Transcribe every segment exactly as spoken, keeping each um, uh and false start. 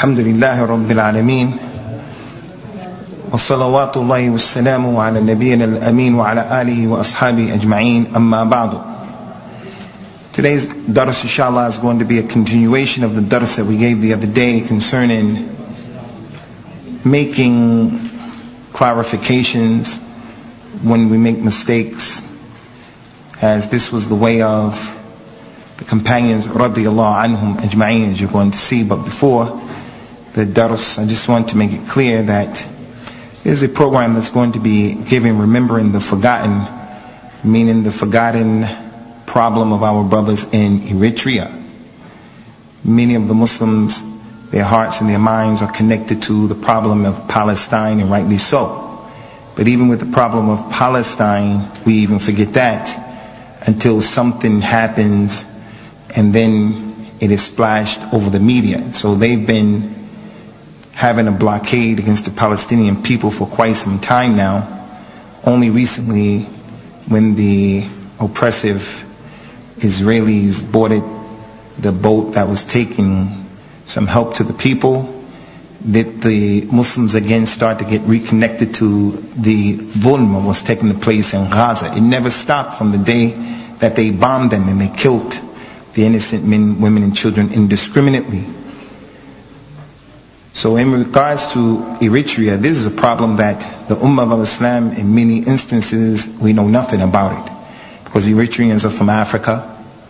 الحمد لله رب العالمين والصلوات الله والسلام على نبينا الأمين وعلى آله وأصحابه أجمعين أما بعد. Today's dars inshallah is going to be a continuation of the dars that we gave the other day concerning making clarifications when we make mistakes, as this was the way of the companions radiyallahu anhum ajma'in, as you're going to see. But before the dars, I just want to make it clear that there's a program that's going to be giving remembering the forgotten, meaning the forgotten problem of our brothers in Eritrea. Many of the Muslims, their hearts and their minds are connected to the problem of Palestine, and rightly so. But even with the problem of Palestine, we even forget that until something happens and then it is splashed over the media. So they've been having a blockade against the Palestinian people for quite some time now. Only recently, when the oppressive Israelis boarded the boat that was taking some help to the people, that the Muslims again start to get reconnected to the dhulm that was taking place in Gaza. It never stopped from the day that they bombed them and they killed the innocent men, women and children indiscriminately. So in regards to Eritrea, this is a problem that the Ummah of Islam, in many instances, we know nothing about it, because Eritreans are from Africa,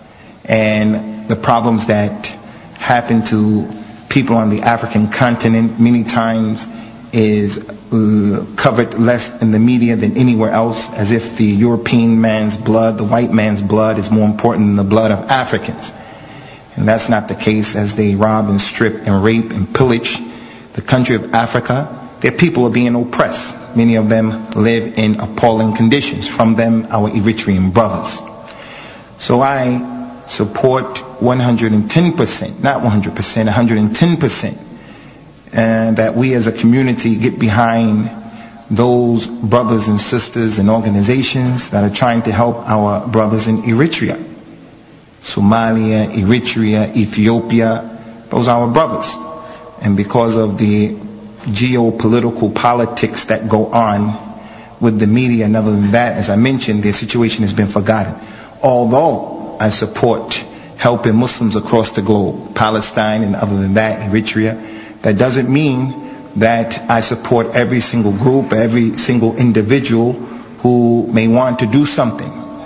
and the problems that happen to people on the African continent many times is uh, covered less in the media than anywhere else, as if the European man's blood, the white man's blood, is more important than the blood of Africans. And that's not the case, as they rob and strip and rape and pillage the country of Africa. Their people are being oppressed. Many of them live in appalling conditions. From them, our Eritrean brothers. So I support one hundred ten percent, not one hundred percent, one hundred ten percent, and that we as a community get behind those brothers and sisters and organizations that are trying to help our brothers in Eritrea. Somalia, Eritrea, Ethiopia, those are our brothers. And because of the geopolitical politics that go on with the media, and other than that, as I mentioned, their situation has been forgotten. Although I support helping Muslims across the globe, Palestine, and other than that, Eritrea, that doesn't mean that I support every single group, every single individual who may want to do something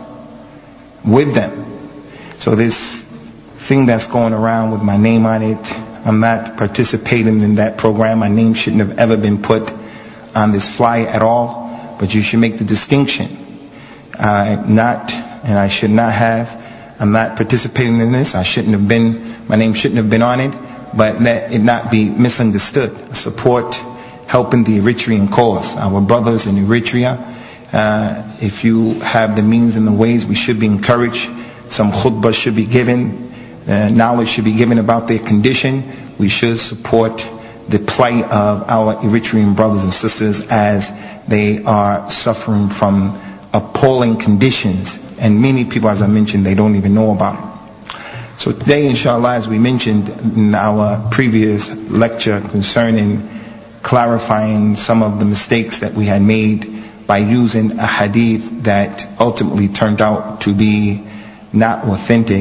with them. So this thing that's going around with my name on it, I'm not participating in that program. My name shouldn't have ever been put on this flyer at all. But you should make the distinction. I'm not, and I should not have, I'm not participating in this. I shouldn't have been, my name shouldn't have been on it. But let it not be misunderstood. I support helping the Eritrean cause. Our brothers in Eritrea, uh, if you have the means and the ways, we should be encouraged. Some khutbah should be given. Uh, knowledge should be given about their condition. We should support the plight of our Eritrean brothers and sisters as they are suffering from appalling conditions. And many people, as I mentioned, they don't even know about it. So today, inshallah, as we mentioned in our previous lecture concerning clarifying some of the mistakes that we had made by using a hadith that ultimately turned out to be not authentic,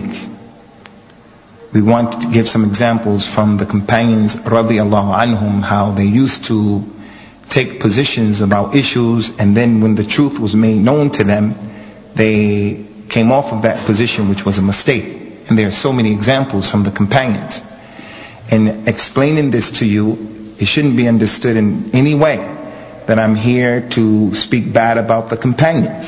we want to give some examples from the companions radiyallahu anhum, how they used to take positions about issues, and then when the truth was made known to them, they came off of that position, which was a mistake. And there are so many examples from the companions. And explaining this to you, it shouldn't be understood in any way that I'm here to speak bad about the companions.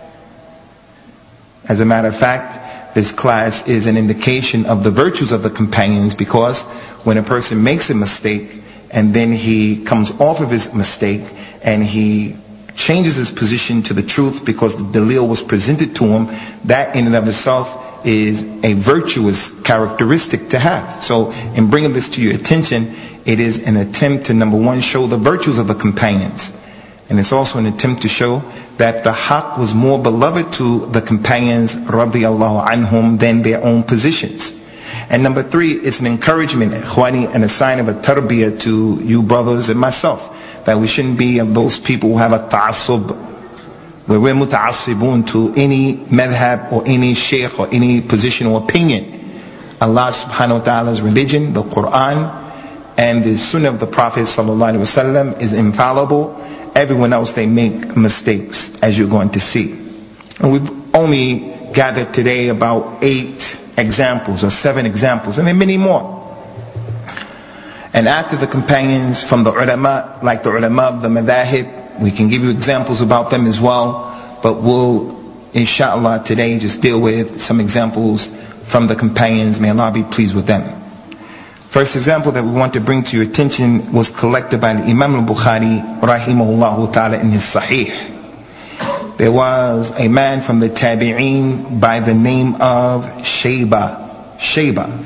As a matter of fact, this class is an indication of the virtues of the companions, because when a person makes a mistake and then he comes off of his mistake and he changes his position to the truth because the dalil was presented to him, that in and of itself is a virtuous characteristic to have. So in bringing this to your attention, it is an attempt to, number one, show the virtues of the companions. And it's also an attempt to show that the haqq was more beloved to the companions radiyallahu anhum than their own positions. And number three, it's an encouragement, ikhwani, and a sign of a tarbiyah to you brothers and myself, that we shouldn't be of those people who have a ta'assub, where we're muta'assibun to any madhab or any sheikh or any position or opinion. Allah subhanahu wa ta'ala's religion, the Quran, and the sunnah of the Prophet sallallahu alaihi wasallam is infallible. Everyone else, they make mistakes, as you're going to see. And we've only gathered today about eight examples or seven examples, and there are many more. And after the companions from the ulama, like the ulama of the madahib, we can give you examples about them as well, but we'll inshallah today just deal with some examples from the companions. May Allah be pleased with them. First example that we want to bring to your attention was collected by the Imam al-Bukhari rahimahullah ta'ala in his Sahih. There was a man from the Tabi'een by the name of Shayba. Shayba.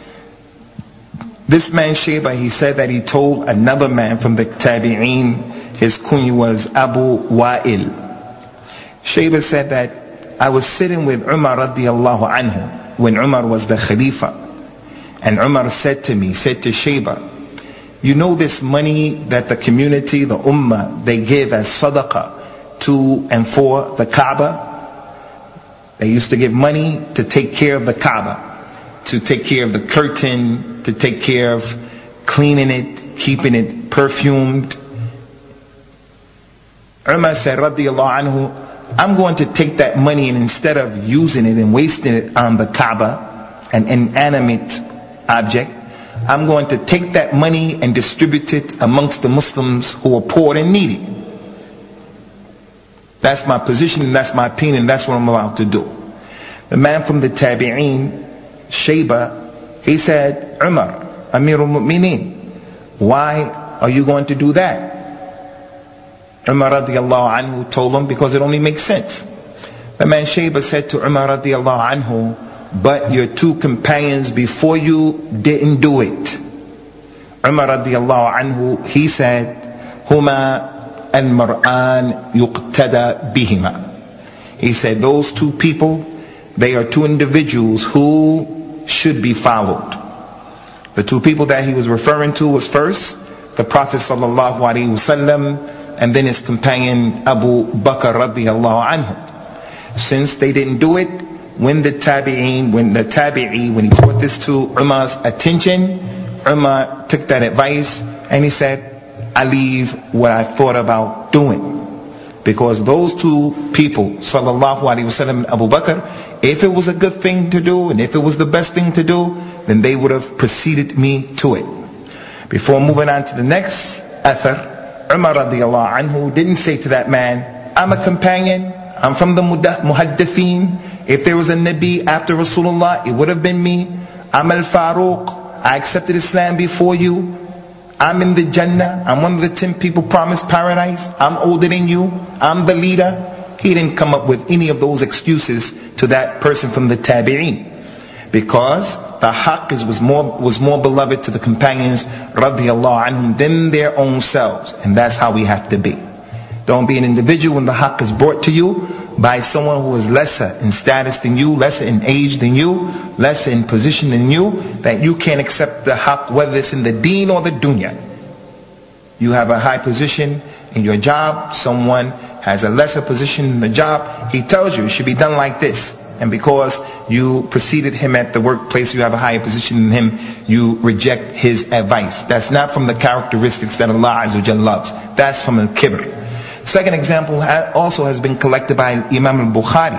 This man Shayba, he said that he told another man from the Tabi'een, his kunya was Abu Wa'il. Shayba said that I was sitting with Umar radiallahu anhu when Umar was the Khalifa. And Umar said to me, said to Shayba, you know this money that the community, the ummah, they give as sadaqah to and for the Kaaba? They used to give money to take care of the Kaaba, to take care of the curtain, to take care of cleaning it, keeping it perfumed. Umar said, radiallahu anhu, I'm going to take that money, and instead of using it and wasting it on the Kaaba, an inanimate object, I'm going to take that money and distribute it amongst the Muslims who are poor and needy. That's my position, and that's my opinion, and that's what I'm about to do. The man from the Tabi'een, Shayba, he said, Umar, Amirul Mu'mineen, why are you going to do that? Umar radiallahu anhu told him, because it only makes sense. The man Shayba said to Umar radiallahu anhu, but your two companions before you didn't do it. Umar radiallahu anhu, he said, Huma al-mar'an yuqtada bihima. He said, those two people, they are two individuals who should be followed. The two people that he was referring to was first the Prophet sallallahu alaihi wasallam, and then his companion Abu Bakr radiallahu anhu. Since they didn't do it, when the tabi'een, when the tabi'i, when he brought this to Umar's attention, Umar took that advice and he said, I leave what I thought about doing. Because those two people, sallallahu alaihi wasallam and Abu Bakr, if it was a good thing to do and if it was the best thing to do, then they would have preceded me to it. Before moving on to the next athar, Umar radiallahu anhu didn't say to that man, I'm a companion, I'm from the muhaddithin. If there was a Nabi after Rasulullah, it would have been me. I'm al-Faruq. I accepted Islam before you. I'm in the Jannah. I'm one of the ten people promised paradise. I'm older than you. I'm the leader. He didn't come up with any of those excuses to that person from the Tabi'een. Because the haqq is, was more was more beloved to the companions radiallahu anhum than their own selves. And that's how we have to be. Don't be an individual when the haqq is brought to you by someone who is lesser in status than you, lesser in age than you, lesser in position than you, that you can't accept the haqq, whether it's in the deen or the dunya. You have a high position in your job, someone has a lesser position in the job, he tells you it should be done like this. And because you preceded him at the workplace, you have a higher position than him, you reject his advice. That's not from the characteristics that Allah Azza wa Jalla loves. That's from al-kibr. Second example also has been collected by Imam al-Bukhari.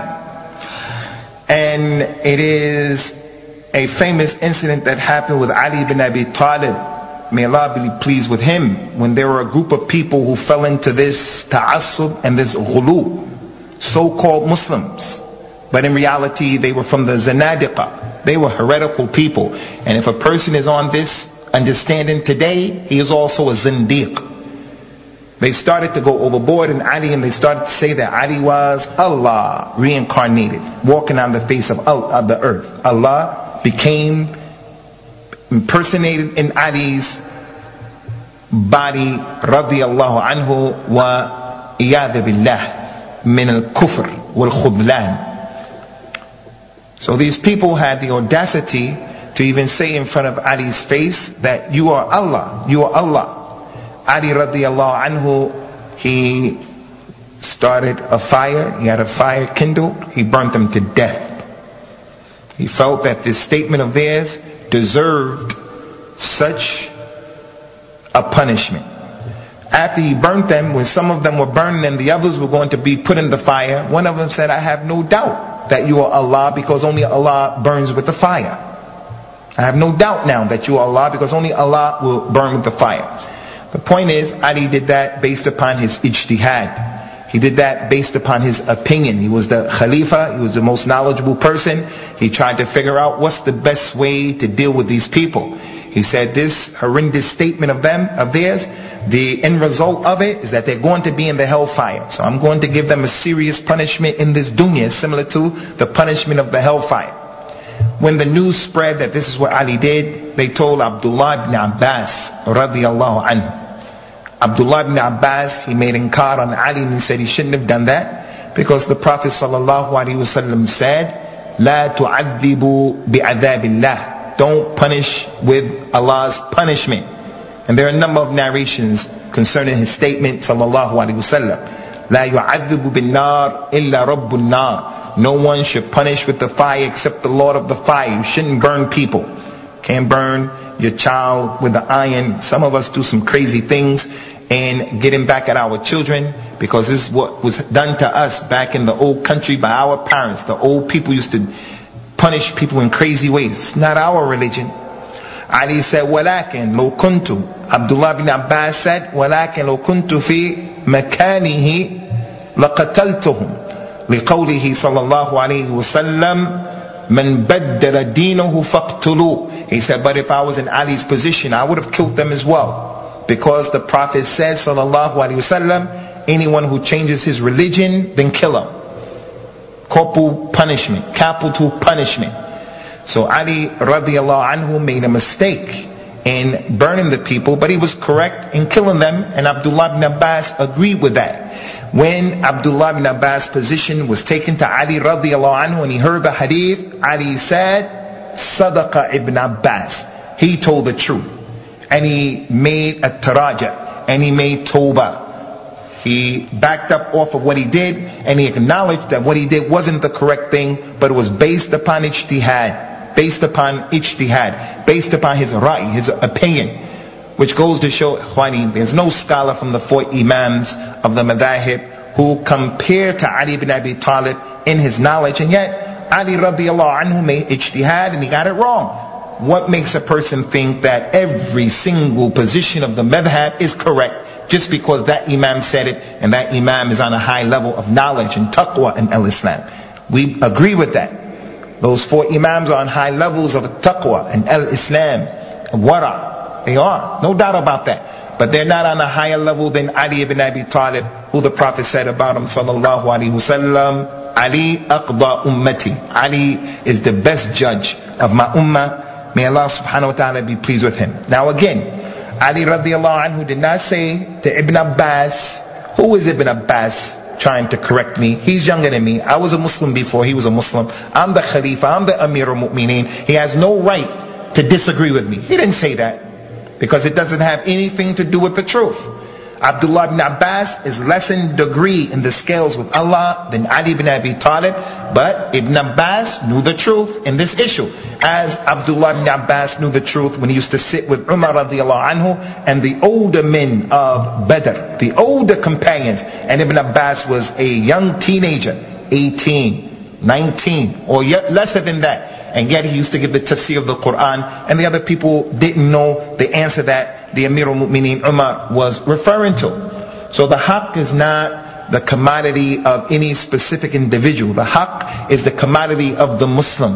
And it is a famous incident that happened with Ali ibn Abi Talib. May Allah be pleased with him. When there were a group of people who fell into this ta'assub and this ghulu, so-called Muslims. But in reality, they were from the Zanadiqa. They were heretical people. And if a person is on this understanding today, he is also a Zindiq. They started to go overboard in Ali, and they started to say that Ali was Allah reincarnated, walking on the face of, of the earth. Allah became impersonated in Ali's body, radiyallahu anhu, wa iyadha billah, min al-kufr wal-khudlan. So these people had the audacity to even say in front of Ali's face that you are Allah, you are Allah. Ali radiallahu anhu, he started a fire, he had a fire kindled, he burnt them to death. He felt that this statement of theirs deserved such a punishment. After he burnt them, when some of them were burning and the others were going to be put in the fire, one of them said, I have no doubt that you are Allah, because only Allah burns with the fire. I have no doubt now that you are Allah, because only Allah will burn with the fire. The point is, Ali did that based upon his ijtihad. He did that based upon his opinion. He was the Khalifa, he was the most knowledgeable person. He tried to figure out what's the best way to deal with these people. He said this horrendous statement of them, of theirs, the end result of it is that they're going to be in the hellfire. So I'm going to give them a serious punishment in this dunya, similar to the punishment of the hellfire. When the news spread that this is what Ali did, they told Abdullah ibn Abbas radiallahu anhu. Abdullah ibn Abbas, he made inkar on Ali and he said he shouldn't have done that, because the Prophet sallallahu alaihi wasallam said, "La tu'adhibu bi'adhabillah." Don't punish with Allah's punishment. And there are a number of narrations concerning his statement sallallahu alaihi wasallam. La yu'adhibu bin-nar illa rabbun nar. No one should punish with the fire except the Lord of the fire. You shouldn't burn people. Can't burn your child with the iron. Some of us do some crazy things and getting back at our children, because this is what was done to us back in the old country by our parents. The old people used to punish people in crazy ways. It's not our religion. Ali said, وَلَكِنْ لَوْ كُنْتُ, Abdullah bin Abbas said, وَلَكِنْ لَوْ كُنْتُ فِي مَكَانِهِ لَقَتَلْتُهُمْ لِقَوْلِهِ صلى الله عليه وسلم مَنْ بَدَّلَ دِينَهُ فَاقْتُلُوهُ. He said, but if I was in Ali's position, I would have killed them as well. Because the Prophet said, sallallahu alaihi wasallam, anyone who changes his religion, then kill him. Corporal punishment, capital punishment. So Ali radiallahu anhu made a mistake in burning the people, but he was correct in killing them, and Abdullah ibn Abbas agreed with that. When Abdullah ibn Abbas' position was taken to Ali radiallahu anhu and he heard the hadith, Ali said, Sadaqa ibn Abbas. He told the truth. And he made a taraja, and he made tawbah. He backed up off of what he did, and he acknowledged that what he did wasn't the correct thing, but it was based upon ijtihad, based upon ijtihad, based upon his ra'i, his opinion, which goes to show, Ikhwani, there's no scholar from the four imams of the madahib who compared to Ali ibn Abi Talib in his knowledge, and yet Ali radiallahu anhu made ijtihad and he got it wrong. What makes a person think that every single position of the madhab is correct just because that imam said it and that imam is on a high level of knowledge and taqwa in al-Islam? We agree with that. Those four imams are on high levels of taqwa and al-Islam, wara. They are, no doubt about that. But they're not on a higher level than Ali ibn Abi Talib, who the Prophet said about him, sallallahu alaihi wasallam, Ali aqda ummati. Ali is the best judge of my ummah. May Allah subhanahu wa ta'ala be pleased with him. Now again, Ali radiallahu anhu did not say to Ibn Abbas, who is Ibn Abbas trying to correct me? He's younger than me. I was a Muslim before he was a Muslim. I'm the Khalifa. I'm the Amir al-Mu'mineen. He has no right to disagree with me. He didn't say that, because it doesn't have anything to do with the truth. Abdullah ibn Abbas is less in degree in the scales with Allah than Ali ibn Abi Talib, but Ibn Abbas knew the truth in this issue, as Abdullah ibn Abbas knew the truth when he used to sit with Umar radiallahu anhu and the older men of Badr, the older companions, and Ibn Abbas was a young teenager, eighteen, nineteen, or yet lesser than that. And yet he used to give the tafsir of the Quran, and the other people didn't know the answer that the Amir al-Mu'mineen Umar was referring to. So the haqq is not the commodity of any specific individual. The haqq is the commodity of the Muslim.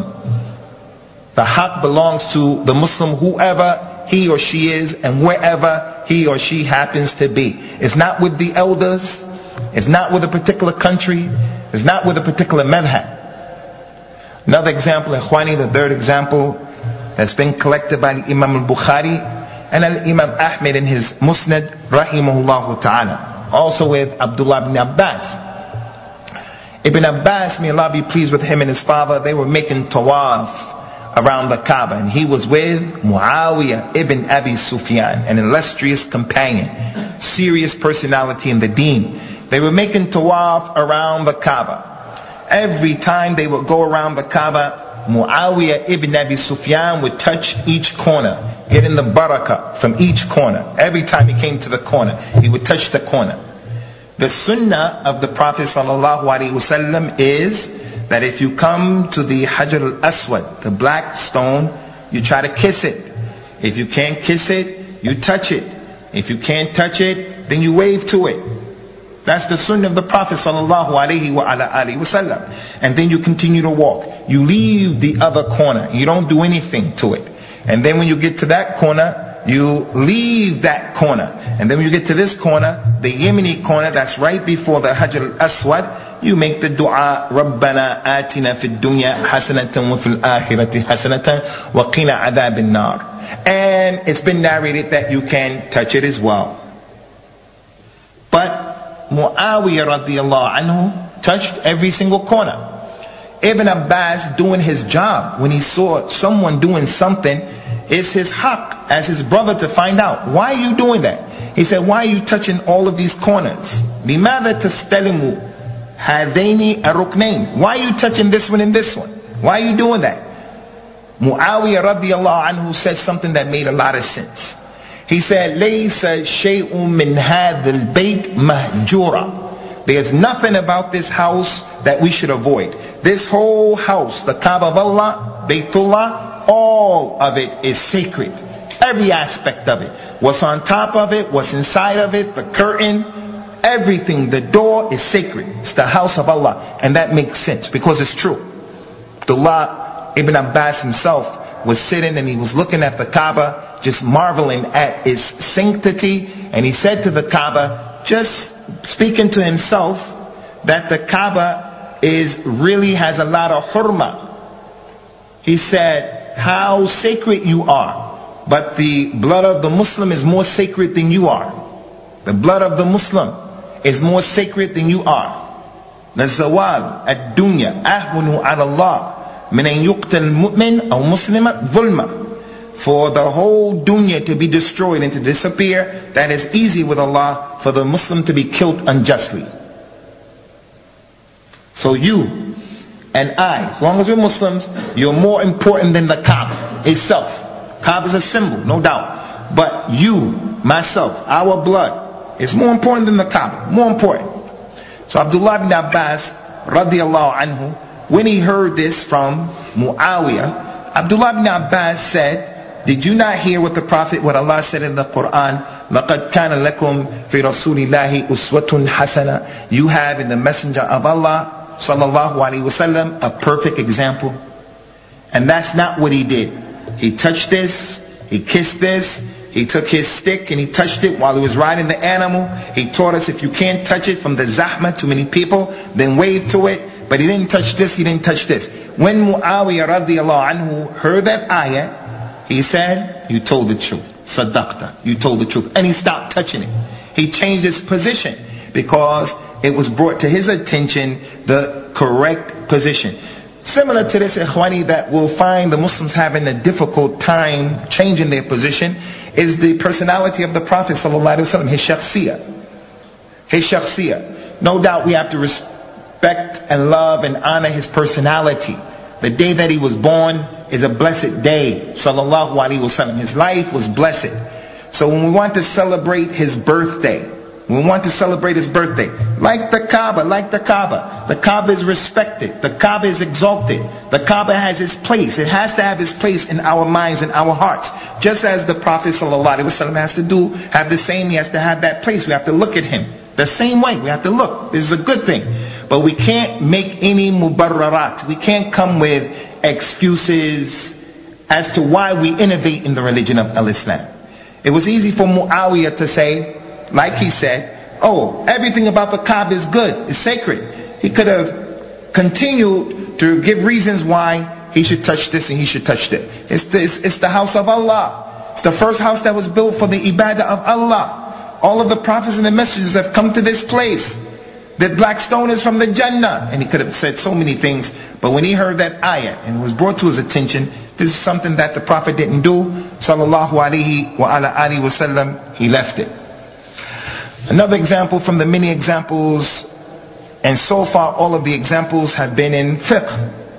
The haqq belongs to the Muslim, whoever he or she is and wherever he or she happens to be. It's not with the elders. It's not with a particular country. It's not with a particular madhab. Another example, Ikhwani, the third example that's been collected by Imam al-Bukhari and Imam Ahmed in his Musnad, rahimahullah ta'ala, also with Abdullah ibn Abbas. Ibn Abbas, may Allah be pleased with him and his father, they were making tawaf around the Kaaba, and he was with Muawiyah ibn Abi Sufyan, an illustrious companion, serious personality in the deen. They were making tawaf around the Kaaba. Every time they would go around the Kaaba, Muawiyah ibn Abi Sufyan would touch each corner, getting the barakah from each corner. Every time he came to the corner, he would touch the corner. The sunnah of the Prophet sallallahu alaihi wasallam is that if you come to the Hajar al-Aswad, the black stone, you try to kiss it. If you can't kiss it, you touch it. If you can't touch it, then you wave to it. That's the sunnah of the Prophet sallallahu alaihi wa ala alihi wasallam. And then you continue to walk. You leave the other corner. You don't do anything to it. And then when you get to that corner, you leave that corner. And then when you get to this corner, the Yemeni corner that's right before the Hajar al-Aswad, you make the dua, Rabbana atina fid dunya hasanatan wa fil akhirati hasanatan wa qina adhabin nar. And it's been narrated that you can touch it as well. But Muawiyah radiallahu anhu touched every single corner. Ibn Abbas doing his job, when he saw someone doing something, it's his haqq as his brother to find out, why are you doing that? He said, why are you touching all of these corners? لِمَاذَا تَسْتَلِمُ هَذَيْنِ الرُّكْنَيْنِ? Why are you touching this one and this one? Why are you doing that? Muawiyah radiallahu anhu said something that made a lot of sense. He said, لَيْسَ شَيْءٌ مِّنْ هَذَا الْبَيْتِ مَهْجُورًا. There's nothing about this house that we should avoid. This whole house, the Kaaba of Allah, Baytullah, all of it is sacred. Every aspect of it. What's on top of it, what's inside of it, the curtain, everything, the door is sacred. It's the house of Allah. And that makes sense because it's true. Abdullah ibn Abbas himself was sitting and he was looking at the Kaaba, just marveling at its sanctity. And he said to the Kaaba, just speaking to himself, that the Kaaba is really has a lot of hurma. He said, how sacred you are, but the blood of the Muslim is more sacred than you are. The blood of the Muslim is more sacred than you are. Nazawal ad-dunya ahwanu ala Allah min an yuqtal mu'min aw muslima dhulma. For the whole dunya to be destroyed and to disappear, that is easy with Allah, for the Muslim to be killed unjustly. So you and I, as long as we're Muslims, you're more important than the Kaaba itself. Kaaba is a symbol, no doubt. But you, myself, our blood is more important than the Kaaba. More important. So Abdullah ibn Abbas, radiallahu anhu, when he heard this from Muawiyah, Abdullah ibn Abbas said, did you not hear what the Prophet, what Allah said in the Quran? لَقَدْ كَانَ لَكُمْ فِي رَسُولِ اللَّهِ أُسْوَةٌ حَسَنَةٌ. You have in the Messenger of Allah sallallahu alaihi wasallam a perfect example. And that's not what he did. He touched this, he kissed this, he took his stick and he touched it while he was riding the animal. He taught us if you can't touch it from the zahmah, too many people, then wave to it. But he didn't touch this, he didn't touch this. When Muawiyah radiallahu anhu heard that ayah, he said, you told the truth. Sadaqta, you told the truth. And he stopped touching it. He changed his position because it was brought to his attention the correct position. Similar to this, ikhwani, that we'll find the Muslims having a difficult time changing their position is the personality of the Prophet sallallahu alaihi wasallam, his shakhsiyah. His shakhsiyah. No doubt we have to respect and love and honor his personality. The day that he was born is a blessed day, sallallahu alaihi wasallam. His life was blessed. So when we want to celebrate his birthday, we want to celebrate his birthday. Like the Kaaba, like the Kaaba. The Kaaba is respected. The Kaaba is exalted. The Kaaba has its place. It has to have its place in our minds and our hearts. Just as the Prophet ﷺ has to do, have the same, he has to have that place. We have to look at him the same way. We have to look. This is a good thing. But we can't make any mubarrarat. We can't come with excuses as to why we innovate in the religion of Al-Islam. It was easy for Muawiyah to say, like he said, oh, everything about the Kaaba is good, it's sacred. He could have continued to give reasons why he should touch this and he should touch that. It's the, it's, it's the house of Allah. It's the first house that was built for the ibadah of Allah. All of the prophets and the messengers have come to this place. that black stone is from the Jannah. And he could have said so many things, but when he heard that ayah and it was brought to his attention, this is something that the Prophet didn't do, sallallahu alaihi wa ala alihi wa sallam, he left it. Another example from the many examples, and so far all of the examples have been in fiqh.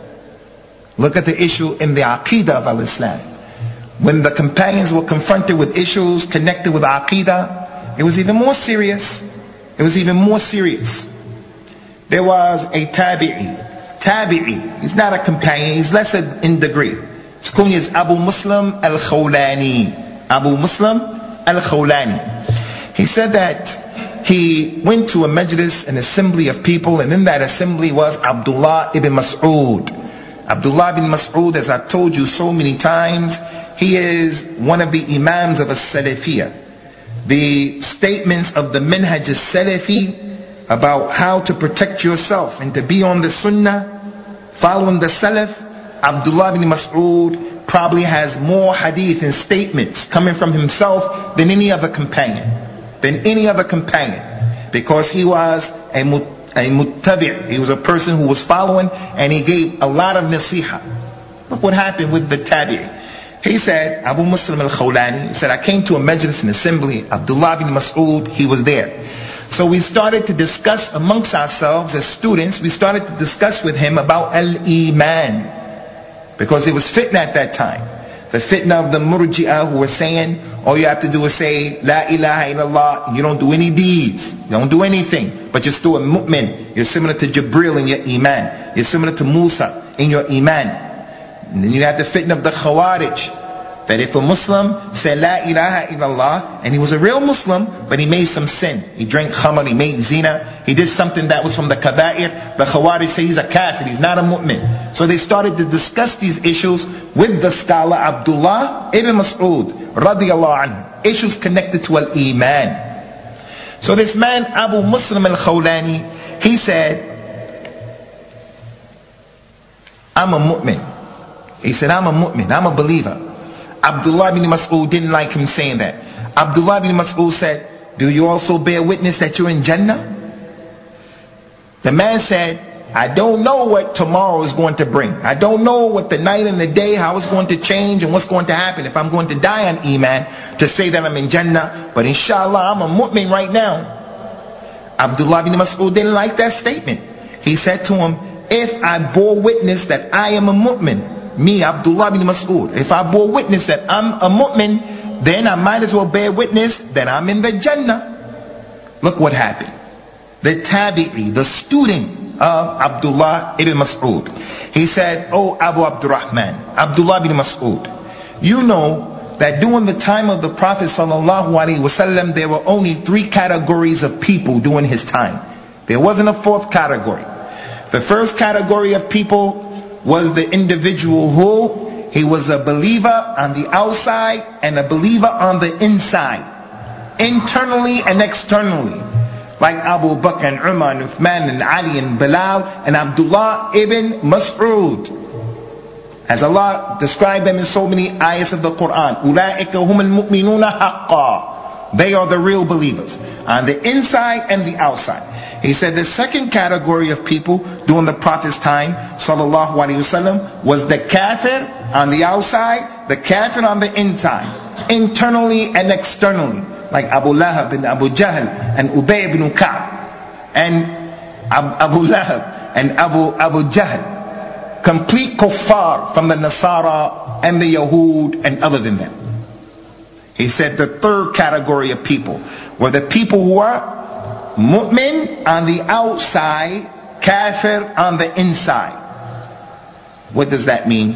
Look at the issue in the Aqidah of al-Islam. When the companions were confronted with issues connected with Aqidah, it was even more serious. It was even more serious. There was a tabi'i. Tabi'i. He's not a companion. He's lesser in degree. His kunya is Abu Muslim al-Khawlani. Abu Muslim al-Khawlani. He said that he went to a majlis, an assembly of people, and in that assembly was Abdullah ibn Mas'ud. Abdullah ibn Mas'ud, as I've told you so many times, he is one of the imams of a Salafiyah. The statements of the Minhaj al-Salafi about how to protect yourself and to be on the Sunnah, following the Salaf, Abdullah ibn Mas'ud probably has more hadith and statements coming from himself than any other companion. Than any other companion. Because he was a, a muttabi'. He was a person who was following, and he gave a lot of nasiha. Look what happened with the tabi'i. He said, Abu Muslim al-Khawlani, he said, I came to a majlis, an assembly, Abdullah bin Mas'ud, he was there. So we started to discuss amongst ourselves as students, we started to discuss with him about al-Iman. Because it was fitna at that time. The fitna of the Murji'ah who were saying, all you have to do is say, La ilaha illallah, you don't do any deeds, you don't do anything, but you're still a mu'min. You're similar to Jibril in your Iman. You're similar to Musa in your Iman. And then you have the fitna of the Khawarij, that if a Muslim said La ilaha illallah, and he was a real Muslim, but he made some sin, he drank khamr, he made zina, he did something that was from the kaba'ir, the Khawarij say he's a kafir, he's not a mu'min. So they started to discuss these issues with the scholar Abdullah ibn Mas'ud radiyallahu anhu, issues connected to al-Iman. So this man Abu Muslim al-Khawlani, he said, I'm a mu'min. He said, I'm a mu'min, I'm a believer. Abdullah ibn Mas'ud didn't like him saying that. Abdullah ibn Mas'ud said, do you also bear witness that you're in Jannah? The man said, I don't know what tomorrow is going to bring. I don't know what the night and the day, how it's going to change and what's going to happen. If I'm going to die on Iman to say that I'm in Jannah, but inshallah I'm a mu'min right now. Abdullah ibn Mas'ud didn't like that statement. He said to him, if I bore witness that I am a mu'min, me, Abdullah bin Mas'ud, if I bore witness that I'm a mu'min, then I might as well bear witness that I'm in the Jannah. Look what happened. The tabi'i, the student of Abdullah ibn Mas'ud, he said, oh Abu Abdurrahman, Abdullah bin Mas'ud, you know that during the time of the Prophet sallallahu alaihi wasallam, there were only three categories of people during his time. There wasn't a fourth category. The first category of people was the individual who he was a believer on the outside and a believer on the inside, internally and externally, like Abu Bakr and Umar and Uthman and Ali and Bilal and Abdullah ibn Mas'ud, as Allah described them in so many ayahs of the Quran. Ulaika humul mu'minuna haqqa, they are the real believers on the inside and the outside. He said the second category of people during the Prophet's time, sallallahu alaihi wasallam, was the kafir on the outside, the kafir on the inside, internally and externally, like Abu Lahab and Abu Jahl and Ubay ibn Ka'b and Abu Lahab and Abu Abu Jahl, complete kuffar from the Nasara and the Yahud and other than them. He said the third category of people were the people who are mu'min on the outside, kafir on the inside. What does that mean?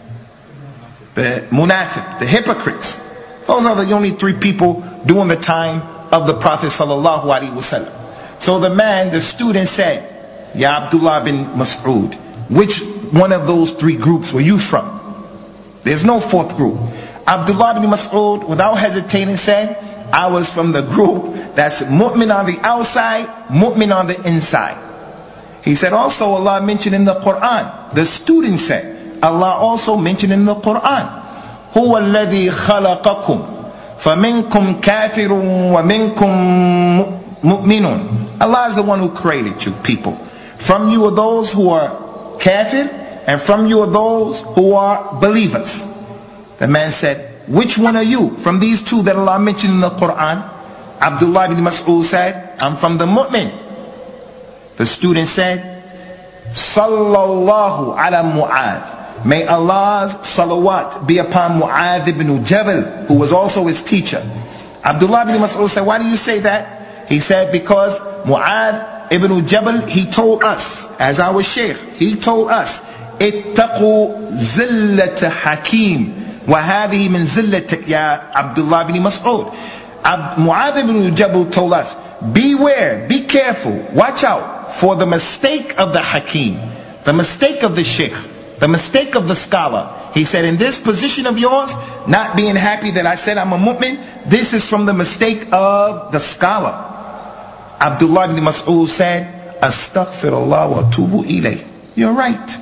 The munafiq, the hypocrites. Those are the only three people during the time of the Prophet sallallahu alaihi wasallam. So the man, the student said, Ya Abdullah bin Mas'ud, which one of those three groups were you from? There's no fourth group. Abdullah bin Mas'ud, without hesitating, said, I was from the group that's mu'min on the outside, mu'min on the inside. He said also Allah mentioned in the Quran. The student said, Allah also mentioned in the Quran, هُوَ الَّذِي خَلَقَكُمْ فَمِنْكُمْ كَافِرٌ وَمِنْكُمْ mu'minun. Allah is the one who created you people. From you are those who are kafir, and from you are those who are believers. The man said, which one are you from these two that Allah mentioned in the Quran? Abdullah ibn Mas'ud said, I'm from the mu'min. The student said, Sallallahu ala Mu'adh. May Allah's salawat be upon Mu'adh ibn Jabal, who was also his teacher. Abdullah ibn Mas'ud said, why do you say that? He said, because Mu'adh ibn Jabal, he told us, as our sheikh, he told us, ittaqu zillata hakim. وَهَذِهِ مِنْ زِلَّتِكَ يَا Abdullah ibn Mas'ud. Mu'adh ibn Jabal told us, beware, be careful, watch out for the mistake of the hakim, the mistake of the sheikh, the mistake of the scholar. He said, in this position of yours, not being happy that I said I'm a mu'min, this is from the mistake of the scholar. Abdullah ibn Mas'ud said, Astaghfirullah wa atubu ilayh. You're right.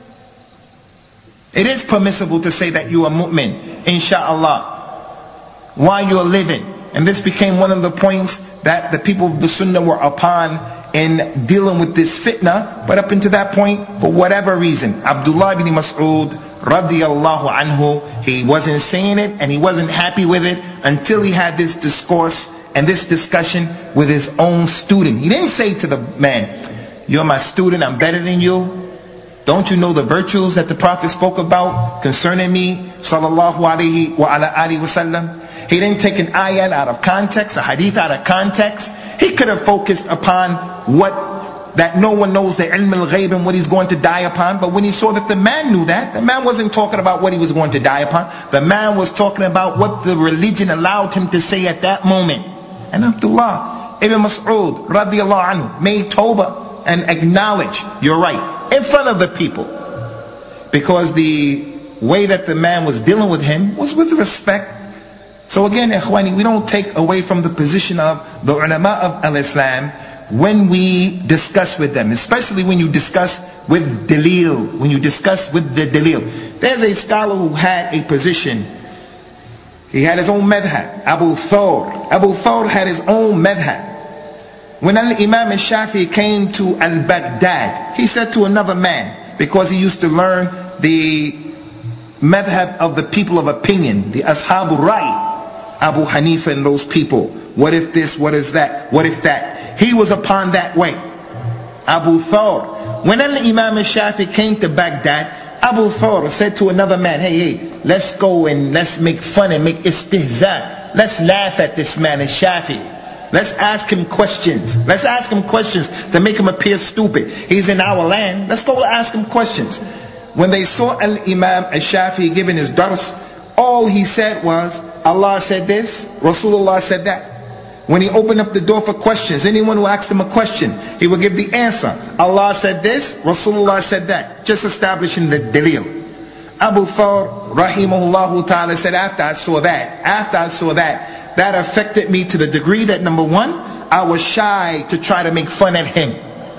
It is permissible to say that you are mu'min, insha'Allah, while you're living. And this became one of the points that the people of the sunnah were upon in dealing with this fitna. But up until that point, for whatever reason, Abdullah ibn Mas'ud radiyallahu anhu, he wasn't saying it and he wasn't happy with it until he had this discourse and this discussion with his own student. He didn't say to the man, you're my student, I'm better than you. Don't you know the virtues that the Prophet spoke about concerning me, sallallahu alayhi wa ala alihi wa sallam? He didn't take an ayat out of context, a hadith out of context. He could have focused upon what, that no one knows the ilm al-ghayb and what he's going to die upon. But when he saw that the man knew that, the man wasn't talking about what he was going to die upon. The man was talking about what the religion allowed him to say at that moment. And Abdullah ibn Mas'ud radiyallahu anhu made tawbah and acknowledged, you're right, in front of the people, because the way that the man was dealing with him was with respect. So again, ikhwani, we don't take away from the position of the ulama of al-Islam when we discuss with them, especially when you discuss with dalil, when you discuss with the dalil. There's a scholar who had a position. He had his own madhab, Abu Thawr. Abu Thawr had his own madhab. When Imam al-Shafi'i came to al-Baghdad, he said to another man, because he used to learn the madhab of the people of opinion, the Ashabul Ra'i, Abu Hanifa and those people. What if this, what is that, what if that? He was upon that way. Abu Thawr. When Imam al-Shafi'i came to Baghdad, Abu Thawr said to another man, hey, hey, let's go and let's make fun and make istihza. Let's laugh at this man al-Shafi'i. Let's ask him questions. Let's ask him questions to make him appear stupid. He's in our land. Let's go ask him questions. When they saw Al-Imam al-Shafi'i giving his dars, all he said was, Allah said this, Rasulullah said that. When he opened up the door for questions, anyone who asked him a question, he would give the answer. Allah said this, Rasulullah said that. Just establishing the dalil. Abu Thawr, rahimahullah ta'ala, said, after I saw that, after I saw that, that affected me to the degree that, number one, I was shy to try to make fun at him,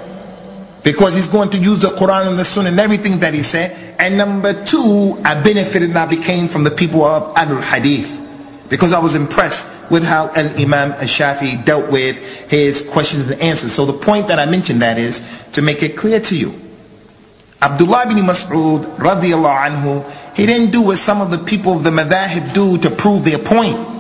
because he's going to use the Quran and the Sunnah and everything that he said. And number two, I benefited and I became from the people of Ahlul Hadith, because I was impressed with how Al-Imam al-Shafi'i dealt with his questions and answers. So the point that I mentioned that is to make it clear to you. Abdullah ibn Mas'ud radiyallahu anhu, he didn't do what some of the people of the madhahib do to prove their point.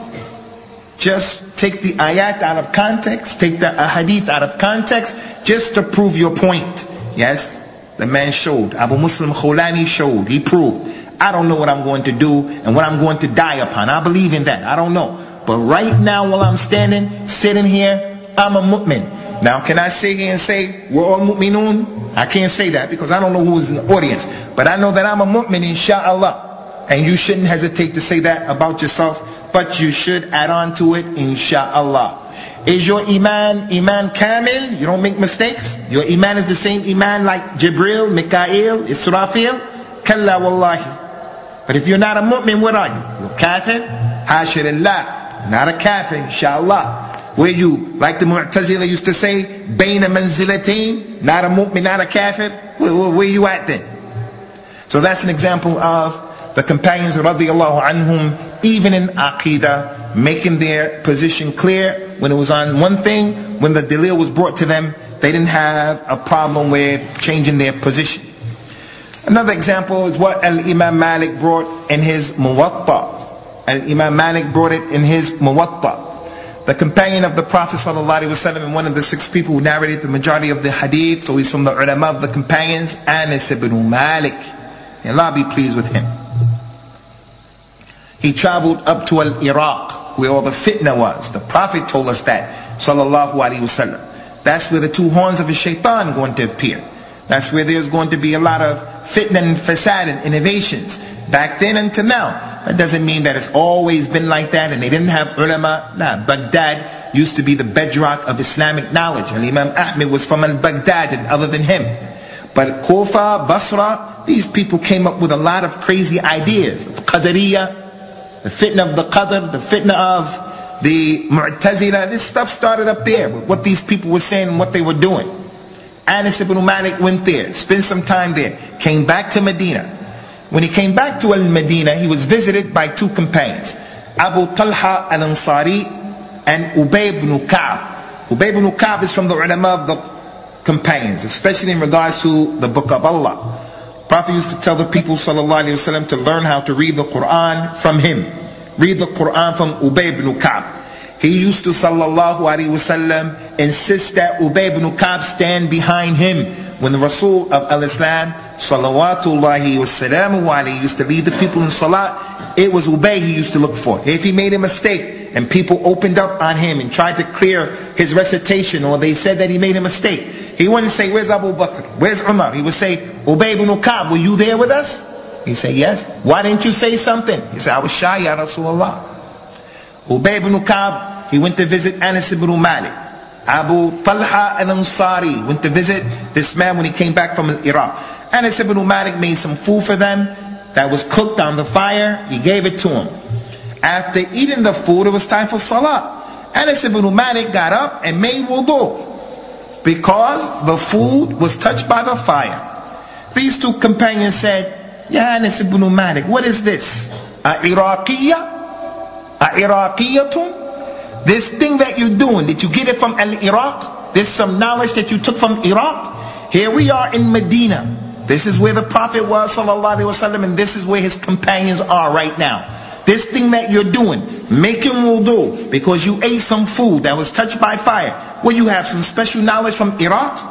Just take the ayat out of context, take the hadith out of context, just to prove your point. Yes, the man showed, Abu Muslim Khulani showed, he proved, I don't know what I'm going to do and what I'm going to die upon. I believe in that, I don't know. But right now while I'm standing, sitting here, I'm a mu'min. Now can I sit here and say, we're all mu'minun? I can't say that because I don't know who's in the audience. But I know that I'm a mu'min, insha'Allah. And you shouldn't hesitate to say that about yourself, but you should add on to it, insha'Allah. Is your iman, iman kamil? You don't make mistakes? Your iman is the same iman like Jibril, Mikael, Israfil? Kalla wallahi. But if you're not a mu'min, what are you? You're kafir? Hashirillah. Not a kafir, insha'Allah. Where you, like the Mu'tazila used to say, Bayna manzilateen, not a mu'min, not a kafir? Where, where, where you at then? So that's an example of the companions radiyallahu anhum, even in Aqidah, making their position clear. When it was on one thing, when the dalil was brought to them, they didn't have a problem with changing their position. Another example is what Al-Imam Malik brought in his Muwatta. Al-Imam Malik brought it in his Muwatta. The companion of the Prophet ﷺ and one of the six people who narrated the majority of the hadith, so he's from the ulama of the companions, Anas ibn Malik. May Allah be pleased with him. He traveled up to Al-Iraq, where all the fitna was. The Prophet told us that, sallallahu alaihi wasallam. That's where the two horns of a shaitan are going to appear. That's where there's going to be a lot of fitna and fasad and innovations. Back then until now. That doesn't mean that it's always been like that and they didn't have ulama. Nah, Baghdad used to be the bedrock of Islamic knowledge. And Imam Ahmed was from Al-Baghdad and other than him. But Kufa, Basra, these people came up with a lot of crazy ideas. Qadariyah, the fitna of the Qadr, the fitna of the Mu'tazila. This stuff started up there with what these people were saying and what they were doing. Anas ibn Malik went there, spent some time there, came back to Medina. When he came back to Al-Medina, he was visited by two companions, Abu Talha al-Ansari and Ubay ibn Ka'b. Ubay ibn Ka'b is from the ulama of the companions, especially in regards to the book of Allah. Prophet used to tell the people sallallahu alaihi wasallam to learn how to read the Quran from him. Read the Quran from Ubay ibn Ka'b. He used to sallallahu alaihi wasallam insist that Ubay ibn Ka'b stand behind him. When the Rasul of Al-Islam salawatullahi wassalamu alayhi used to lead the people in salat, it was Ubay he used to look for. If he made a mistake and people opened up on him and tried to clear his recitation, or they said that he made a mistake, he wouldn't say, where's Abu Bakr? Where's Umar? He would say, Ubay ibn Ka'b, were you there with us? He said, yes. Why didn't you say something? He said, I was shy, ya Rasulullah. Ubay ibn Ka'b, he went to visit Anas ibn Malik. Abu Talha al-Ansari went to visit this man when he came back from Iraq. Anas ibn Malik made some food for them that was cooked on the fire. He gave it to him. After eating the food, it was time for salah. Anas ibn Malik got up and made wudu because the food was touched by the fire. These two companions said, Ya Anas ibn Malik, what is this? A Iraqiyya? A Iraqiyatun? This thing that you're doing, did you get it from Al-Iraq? This some knowledge that you took from Iraq? Here we are in Medina. This is where the Prophet was sallallahu alaihi wasallam, and this is where his companions are right now. This thing that you're doing, making wudu because you ate some food that was touched by fire. Well, you have some special knowledge from Iraq?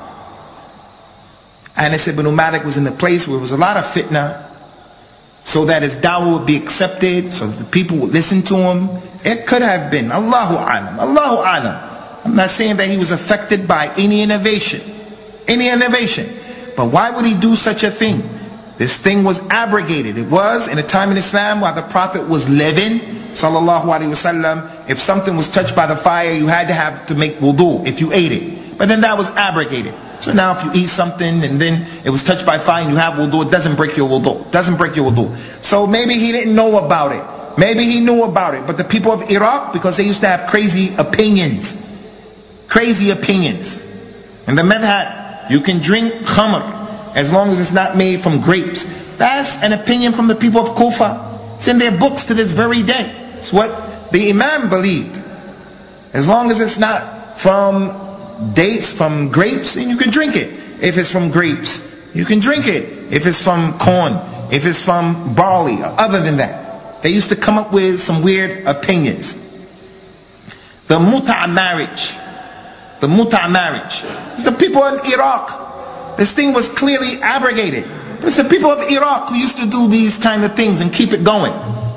Anas ibn Malik was in the place where there was a lot of fitna, so that his da'wah would be accepted, so that the people would listen to him. It could have been. Allahu alam. Allahu alam. I'm not saying that he was affected by any innovation. Any innovation. But why would he do such a thing? This thing was abrogated. It was in a time in Islam while the Prophet was living, sallallahu alaihi wasallam. If something was touched by the fire, you had to have to make wudu if you ate it. But then that was abrogated. So now if you eat something and then it was touched by fire and you have wudu, it doesn't break your wudu. It doesn't break your wudu. So maybe he didn't know about it. Maybe he knew about it. But the people of Iraq, because they used to have crazy opinions. Crazy opinions. And the madhab, you can drink khamr as long as it's not made from grapes. That's an opinion from the people of Kufa. It's in their books to this very day. It's what the Imam believed. As long as it's not from dates, from grapes, then you can drink it. If it's from grapes, you can drink it. If it's from corn, if it's from barley, or other than that. They used to come up with some weird opinions. The muta' marriage. The muta' marriage. It's the people in Iraq. This thing was clearly abrogated. But it's the people of Iraq who used to do these kind of things and keep it going.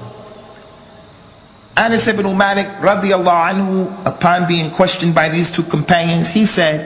Anas ibn Malik radiallahu anhu, upon being questioned by these two companions, he said,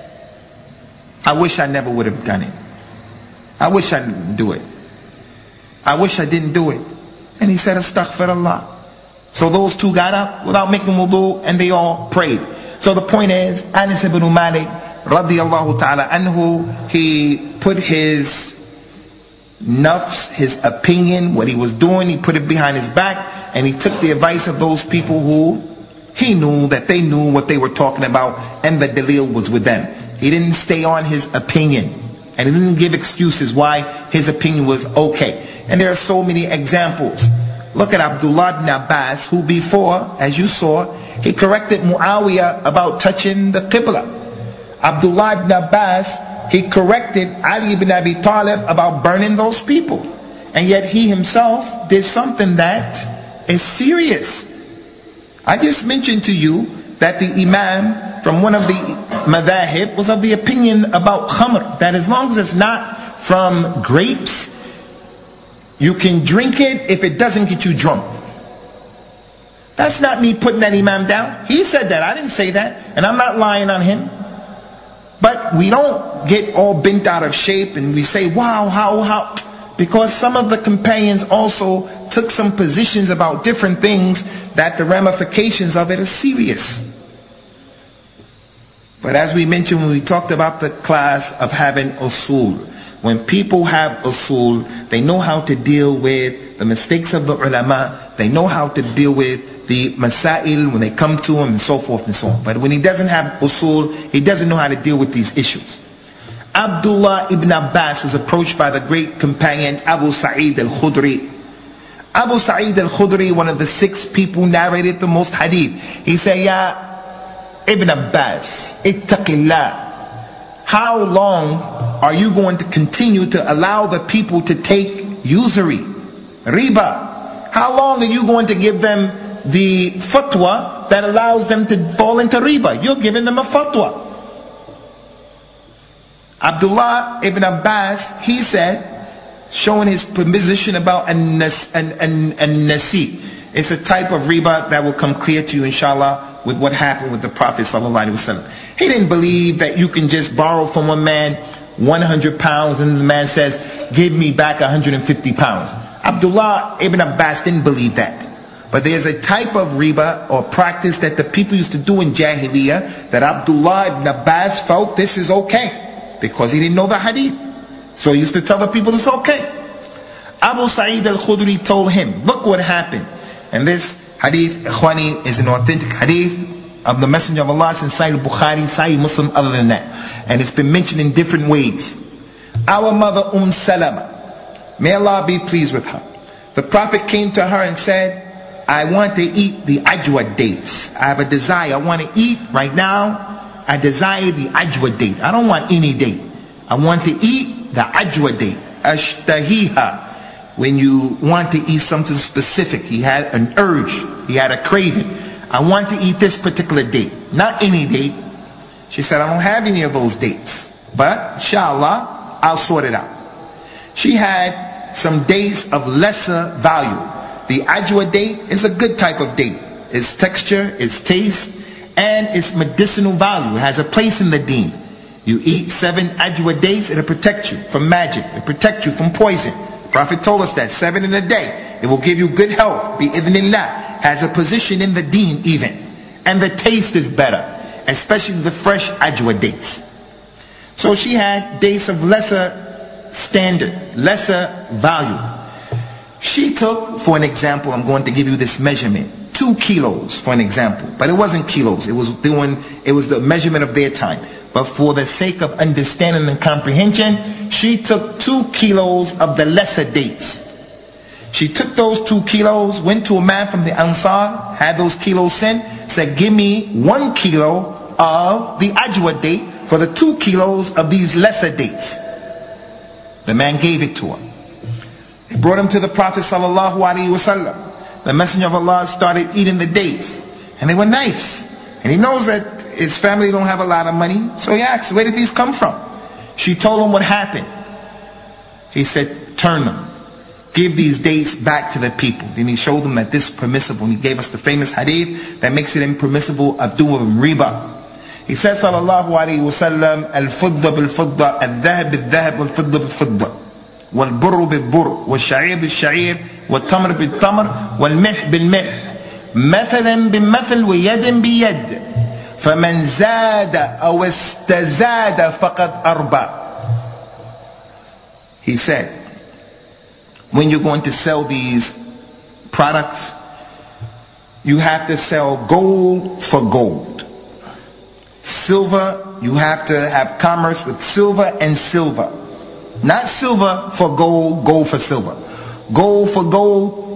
I wish I never would have done it. I wish I didn't do it. I wish I didn't do it. And he said, Astaghfirullah. So those two got up without making wudu and they all prayed. So the point is, Anas ibn Malik radiallahu ta'ala anhu, he put his nafs, his opinion, what he was doing, he put it behind his back, and he took the advice of those people who he knew that they knew what they were talking about, and the dalil was with them. He didn't stay on his opinion, and he didn't give excuses why his opinion was okay. And there are so many examples Look at Abdullah ibn Abbas, who before, as you saw, he corrected Muawiyah about touching the Qibla. Abdullah ibn Abbas, he corrected Ali ibn Abi Talib about burning those people. And yet he himself did something that is serious. I just mentioned to you that the Imam from one of the madhahib was of the opinion about khamr, that as long as it's not from grapes, you can drink it if it doesn't get you drunk. That's not me putting that Imam down. He said that. I didn't say that. And I'm not lying on him. But we don't get all bent out of shape and we say, wow, how, how. Because some of the companions also took some positions about different things that the ramifications of it are serious. But as we mentioned when we talked about the class of having usul, when people have usul, they know how to deal with the mistakes of the ulama, they know how to deal with the masail when they come to him and so forth and so on. But when he doesn't have usul, he doesn't know how to deal with these issues. Abdullah ibn Abbas was approached by the great companion Abu Sa'id al-Khudri. Abu Sa'id al-Khudri, one of the six people narrated the most hadith. He said, Ya Ibn Abbas, ittaqillah. How long are you going to continue to allow the people to take usury, riba? How long are you going to give them the fatwa that allows them to fall into riba? You're giving them a fatwa. Abdullah ibn Abbas, he said, showing his position about an-nasi. It's a type of riba that will come clear to you, inshallah, with what happened with the Prophet sallallahu alaihi wasallam. He didn't believe that you can just borrow from one man one hundred pounds and the man says, give me back one hundred fifty pounds. Abdullah ibn Abbas didn't believe that. But there's a type of riba or practice that the people used to do in Jahiliyyah that Abdullah ibn Abbas felt this is okay, because he didn't know the hadith. So he used to tell the people it's okay. Abu Sa'id al-Khudri told him, look what happened. And this hadith, ikhwani, is an authentic hadith of the Messenger of Allah in Sahih Bukhari, Sahih Muslim, other than that. And it's been mentioned in different ways. Our mother Umm Salama, may Allah be pleased with her. The Prophet came to her and said, I want to eat the ajwa dates. I have a desire. I want to eat right now. I desire the ajwa date. I don't want any date. I want to eat the ajwa date. Ashtahiha. When you want to eat something specific, he had an urge, he had a craving. I want to eat this particular date, not any date. She said, I don't have any of those dates, but inshallah, I'll sort it out. She had some dates of lesser value. The ajwa date is a good type of date. Its texture, its taste, and its medicinal value. It has a place in the deen. You eat seven ajwa dates, it'll protect you from magic. It'll protect you from poison. Prophet told us that, seven in a day. It will give you good health, bi-idhnillah. Has a position in the deen even. And the taste is better, especially the fresh ajwa dates. So she had dates of lesser standard, lesser value. She took, for an example, I'm going to give you this measurement, two kilos for an example. But it wasn't kilos, it was doing, it was the measurement of their time. But for the sake of understanding and comprehension, she took two kilos of the lesser dates. She took those two kilos, went to a man from the Ansar, had those kilos sent, said, give me one kilo of the ajwa date for the two kilos of these lesser dates. The man gave it to her. They brought him to the Prophet sallallahu alaihi wasallam. The Messenger of Allah started eating the dates, and they were nice. And he knows that his family don't have a lot of money, so he asked, where did these come from? She told him what happened. He said, turn them. Give these dates back to the people. Then he showed them that this is permissible. And he gave us the famous hadith that makes it impermissible of doing riba. He said, sallallahu alayhi wa sallam, al-fudda bil-fudda, al-dhahab bil-dhahab, wal-fudda bil-fudda, wal-burru bil-burr, wal-sha'ir bil-sha'ir, wal-tamr bil-tamr, wal-mih bil-mih, مثلا بمثل ويد بيد فمن زاد أو استزاد فقد أربى. He said, when you're going to sell these products, you have to sell gold for gold. Silver, you have to have commerce with silver and silver. Not silver for gold, gold for silver. Gold for gold,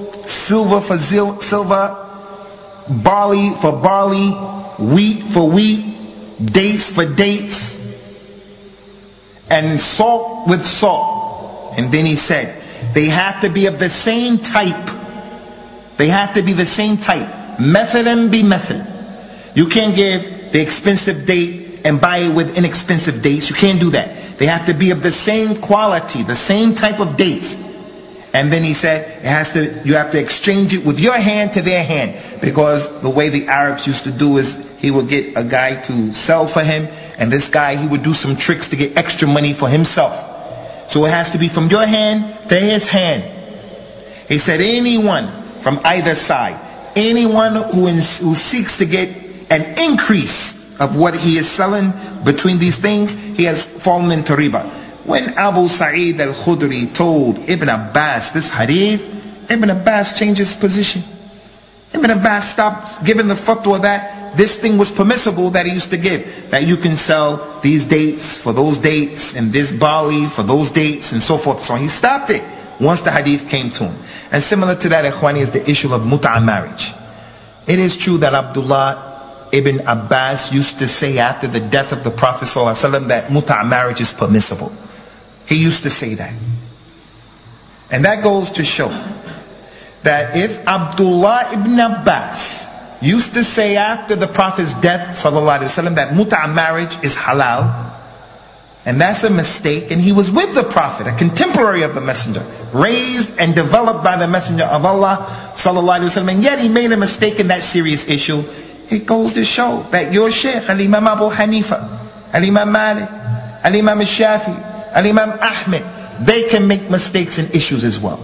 silver for zil- silver, barley for barley, wheat for wheat, dates for dates, and salt with salt. And then he said, they have to be of the same type. They have to be the same type. Mathalan bi mathal. You can't give the expensive date and buy it with inexpensive dates. You can't do that. They have to be of the same quality, the same type of dates. And then he said, it has to, you have to exchange it with your hand to their hand. Because the way the Arabs used to do is, he would get a guy to sell for him, and this guy, he would do some tricks to get extra money for himself. So it has to be from your hand to his hand. He said, anyone from either side, anyone who, in, who seeks to get an increase of what he is selling between these things, he has fallen into riba. When Abu Sa'id al-Khudri told Ibn Abbas this hadith, Ibn Abbas changed his position. Ibn Abbas stopped giving the fatwa that this thing was permissible that he used to give. That you can sell these dates for those dates, and this barley for those dates, and so forth. So he stopped it once the hadith came to him. And similar to that, ikhwani, is the issue of mut'a marriage. It is true that Abdullah ibn Abbas used to say after the death of the Prophet ﷺ that mut'a marriage is permissible. He used to say that. And that goes to show that if Abdullah ibn Abbas used to say after the Prophet's death ﷺ that mut'a marriage is halal, and that's a mistake, and he was with the Prophet, a contemporary of the Messenger, raised and developed by the Messenger of Allah ﷺ, and yet he made a mistake in that serious issue, it goes to show that your Shaykh, Al-Imam Abu Hanifa, Al-Imam Malik, Al-Imam Al-Shafi, Al-Imam Ahmed, they can make mistakes in issues as well.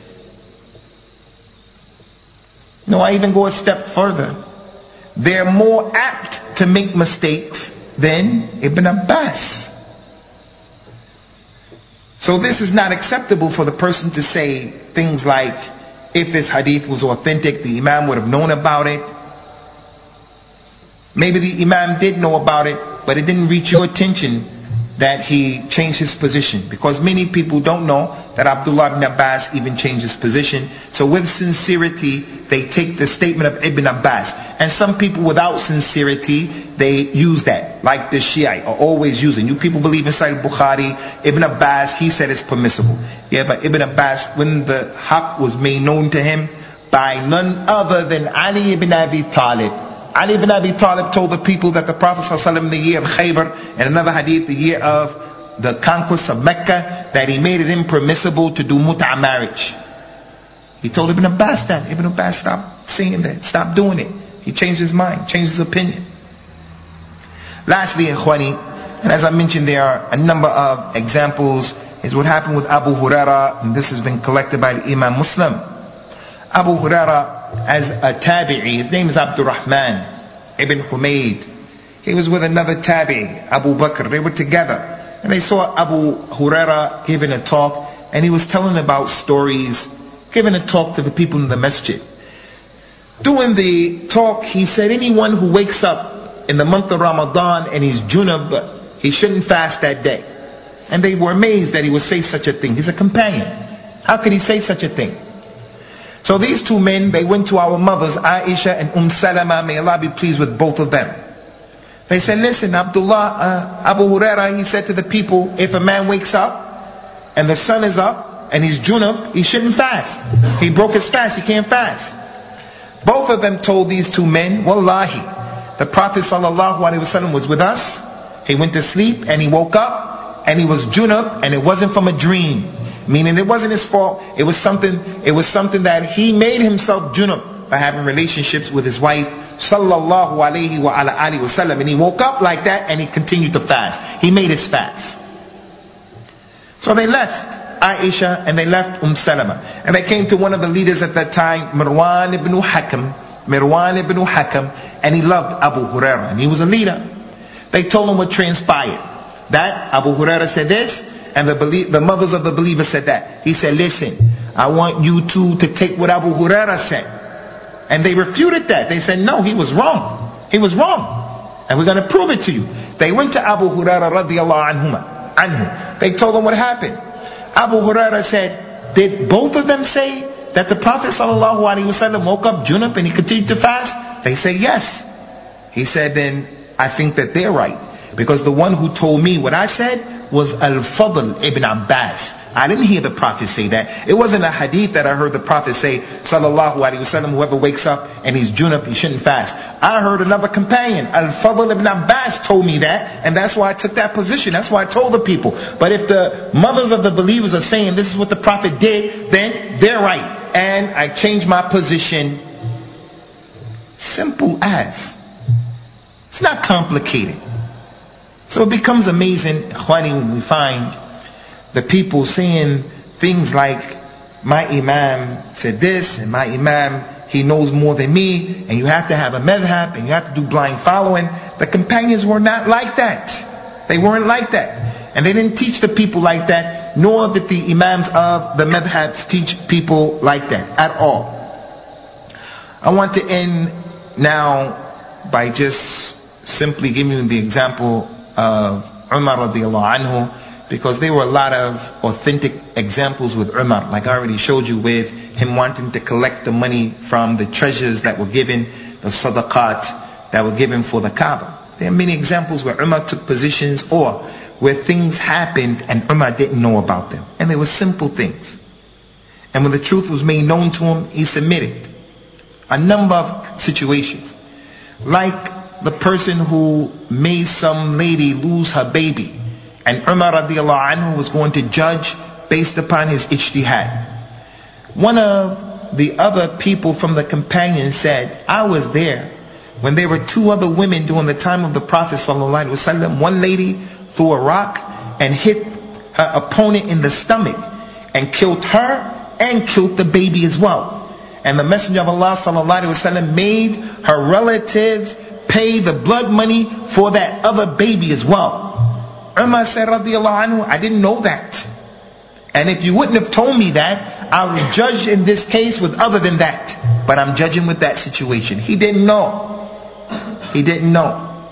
No, I even go a step further. They're more apt to make mistakes than Ibn Abbas. So this is not acceptable for the person to say things like, if this hadith was authentic, the Imam would have known about it. Maybe the Imam did know about it, but it didn't reach your attention that he changed his position. Because many people don't know that Abdullah ibn Abbas even changed his position. So with sincerity, they take the statement of Ibn Abbas. And some people without sincerity, they use that. Like the Shia are always using. You people believe in Sahih Bukhari, Ibn Abbas, he said it's permissible. Yeah, but Ibn Abbas, when the haqq was made known to him by none other than Ali ibn Abi Talib, Ali ibn Abi Talib told the people that the Prophet ﷺ in the year of Khaybar, and another hadith, the year of the conquest of Mecca, that he made it impermissible to do mut'a marriage. He told Ibn Abbas that. Ibn Abbas stopped saying that, stop doing it. He changed his mind, changed his opinion. Lastly, ikhwani, and as I mentioned, there are a number of examples, is what happened with Abu Huraira, and this has been collected by the Imam Muslim. Abu Huraira, as a tabi'i, his name is Abdul Rahman ibn Humayd. He was with another tabi'i, Abu Bakr. They were together, and they saw Abu Huraira giving a talk, and he was telling about stories, giving a talk to the people in the masjid. During the talk, he said, anyone who wakes up in the month of Ramadan and he's junub, he shouldn't fast that day. And they were amazed that he would say such a thing. He's a companion. How could he say such a thing? So these two men, they went to our mothers, Aisha and Umm Salama, may Allah be pleased with both of them. They said, listen, Abdullah, uh, Abu Huraira, he said to the people, if a man wakes up and the sun is up and he's junub, he shouldn't fast. He broke his fast, he can't fast. Both of them told these two men, Wallahi, the Prophet sallallahu alaihi wasallam was with us. He went to sleep and he woke up and he was junub, and it wasn't from a dream. Meaning it wasn't his fault. It was something, it was something that he made himself junub by having relationships with his wife sallallahu alaihi wa ala alihi wasallam. And he woke up like that and he continued to fast. He made his fast. So they left Aisha and they left Umm Salama. And they came to one of the leaders at that time, Marwan ibn Hakam. Marwan ibn Hakam. And he loved Abu Huraira. And he was a leader. They told him what transpired. That Abu Huraira said this, and the belie- the mothers of the believers said that. He said, listen, I want you two to take what Abu Huraira said. And they refuted that. They said, no, he was wrong. He was wrong. And we're going to prove it to you. They went to Abu Huraira radiallahu anhu. They told him what happened. Abu Huraira said, did both of them say that the Prophet sallallahu alaihi wasallam woke up junub and he continued to fast? They say yes. He said, then I think that they're right. Because the one who told me what I said was Al-Fadl ibn Abbas. I didn't hear the Prophet say that. It wasn't a hadith that I heard the Prophet say, sallallahu alaihi wasallam, whoever wakes up and he's junub, he shouldn't fast. I heard another companion, Al-Fadl ibn Abbas, told me that, and that's why I took that position. That's why I told the people. But if the mothers of the believers are saying this is what the Prophet did, then they're right. And I changed my position. Simple as. It's not complicated. So it becomes amazing, Khwani, when we find the people saying things like, my Imam said this, and my Imam, he knows more than me, and you have to have a madhab, and you have to do blind following. The companions were not like that. They weren't like that. And they didn't teach the people like that, nor did the Imams of the madhabs teach people like that at all. I want to end now by just simply giving you the example of Umar radiallahu anhu, because there were a lot of authentic examples with Umar, like I already showed you, with him wanting to collect the money from the treasures that were given, the sadaqat that were given for the Kaaba. There are many examples where Umar took positions, or where things happened and Umar didn't know about them, and they were simple things. And when the truth was made known to him, he submitted. A number of situations, like the person who made some lady lose her baby, and Umar radiallahu anhu was going to judge based upon his ijtihad. One of the other people from the companions said, I was there when there were two other women during the time of the Prophet sallallahu alaihi wasallam. One lady threw a rock and hit her opponent in the stomach and killed her and killed the baby as well. And the Messenger of Allah sallallahu alaihi wasallam made her relatives pay the blood money for that other baby as well. Umar said radiallahu anhu, I didn't know that. And if you wouldn't have told me that, I would judge in this case with other than that. But I'm judging with that situation. He didn't know. He didn't know.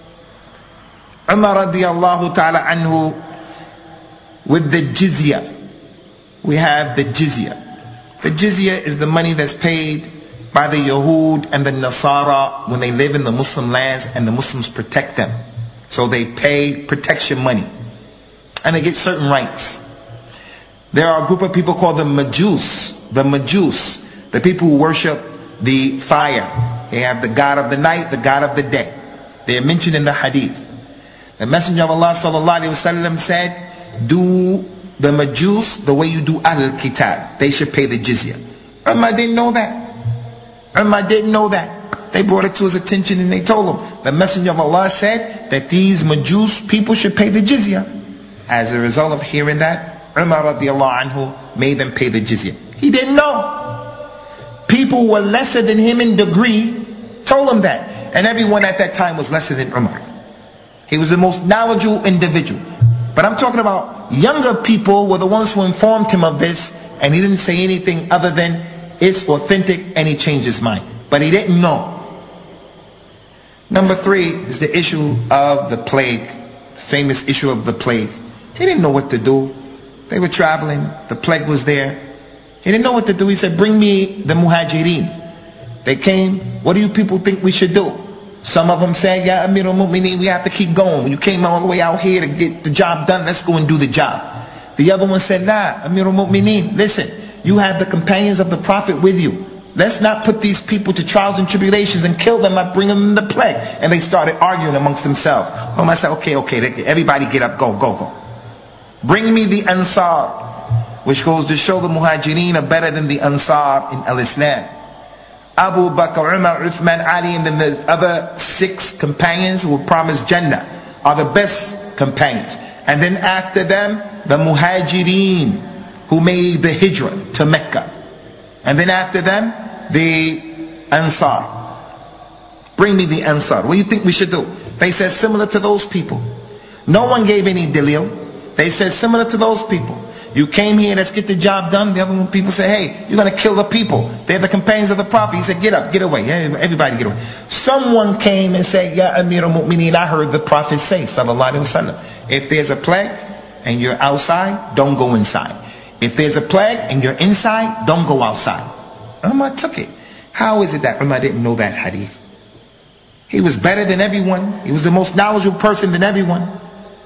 Umar radiallahu ta'ala anhu, with the jizya. We have the jizya. The jizya is the money that's paid by the Yahud and the Nasara when they live in the Muslim lands and the Muslims protect them. So they pay protection money. And they get certain rights. There are a group of people called the Majus. The Majus. The people who worship the fire. They have the God of the night, the God of the day. They are mentioned in the hadith. The Messenger of Allah sallallahu alaihi wasallam said, do the Majus the way you do Ahlul Kitab. They should pay the jizya. Umar didn't know that. Umar didn't know that. They brought it to his attention and they told him. The Messenger of Allah said that these Majus people should pay the jizya. As a result of hearing that, Umar radiallahu anhu made them pay the jizya. He didn't know. People were lesser than him in degree told him that. And everyone at that time was lesser than Umar. He was the most knowledgeable individual. But I'm talking about younger people were the ones who informed him of this, and he didn't say anything other than it's authentic, and he changed his mind. But he didn't know. Number three is the issue of the plague, the famous issue of the plague. He didn't know what to do. They were traveling. The plague was there. He didn't know what to do. He said, bring me the muhajirin. They came. What do you people think we should do? Some of them said, yeah, Amir al-Mu'mineen, we have to keep going. You came all the way out here to get the job done. Let's go and do the job. The other one said, nah, Amir al-Mu'mineen, listen, you have the companions of the Prophet with you. Let's not put these people to trials and tribulations and kill them by bringing them the plague. And they started arguing amongst themselves. Um, I said, okay, okay, everybody get up, go, go, go. Bring me the Ansar, which goes to show the Muhajirin are better than the Ansar in Al-Islam. Abu Bakr, Umar, Uthman, Ali, and then the other six companions who were promised Jannah are the best companions. And then after them, the Muhajirin who made the Hijrah to Mecca. And then after them, the Ansar. Bring me the Ansar. What do you think we should do? They said similar to those people. No one gave any dalil. They said similar to those people. You came here, let's get the job done. The other one, people say, hey, you're going to kill the people. They're the companions of the Prophet. He said, get up, get away. Everybody get away. Someone came and said, Ya Amir al-Mu'mineen, I heard the Prophet say, sallallahu alaihi wasallam, if there's a plague and you're outside, don't go inside. If there's a plague and you're inside, don't go outside. Umar took it. How is it that Umar didn't know that hadith? He was better than everyone. He was the most knowledgeable person than everyone.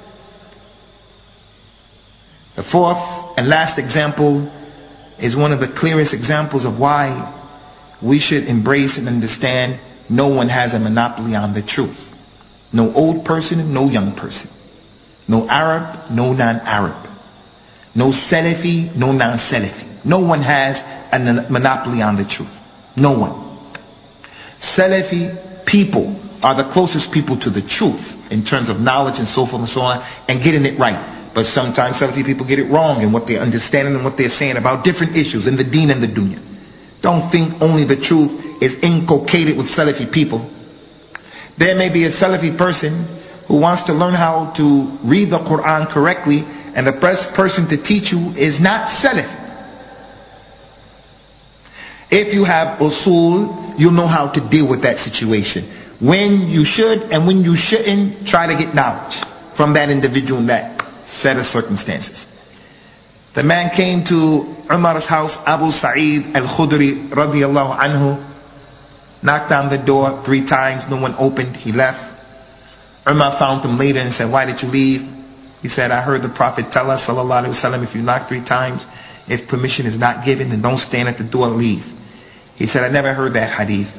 The fourth and last example is one of the clearest examples of why we should embrace and understand no one has a monopoly on the truth. No old person, no young person. No Arab, no non-Arab. No Salafi, no non-Salafi. No one has a monopoly on the truth. No one. Salafi people are the closest people to the truth in terms of knowledge and so forth and so on, and getting it right. But sometimes Salafi people get it wrong in what they're understanding and what they're saying about different issues in the deen and the dunya. Don't think only the truth is inculcated with Salafi people. There may be a Salafi person who wants to learn how to read the Quran correctly, and the best person to teach you is not Salafi. If you have usul, you'll know how to deal with that situation. When you should and when you shouldn't, try to get knowledge from that individual in that set of circumstances. The man came to Umar's house, Abu Sa'id al-Khudri radiyallahu anhu, knocked on the door three times, no one opened, he left. Umar found him later and said, why did you leave? He said, I heard the Prophet tell us, sallallahu alayhi wa sallam, if you knock three times, if permission is not given, then don't stand at the door, leave. He said, I never heard that hadith.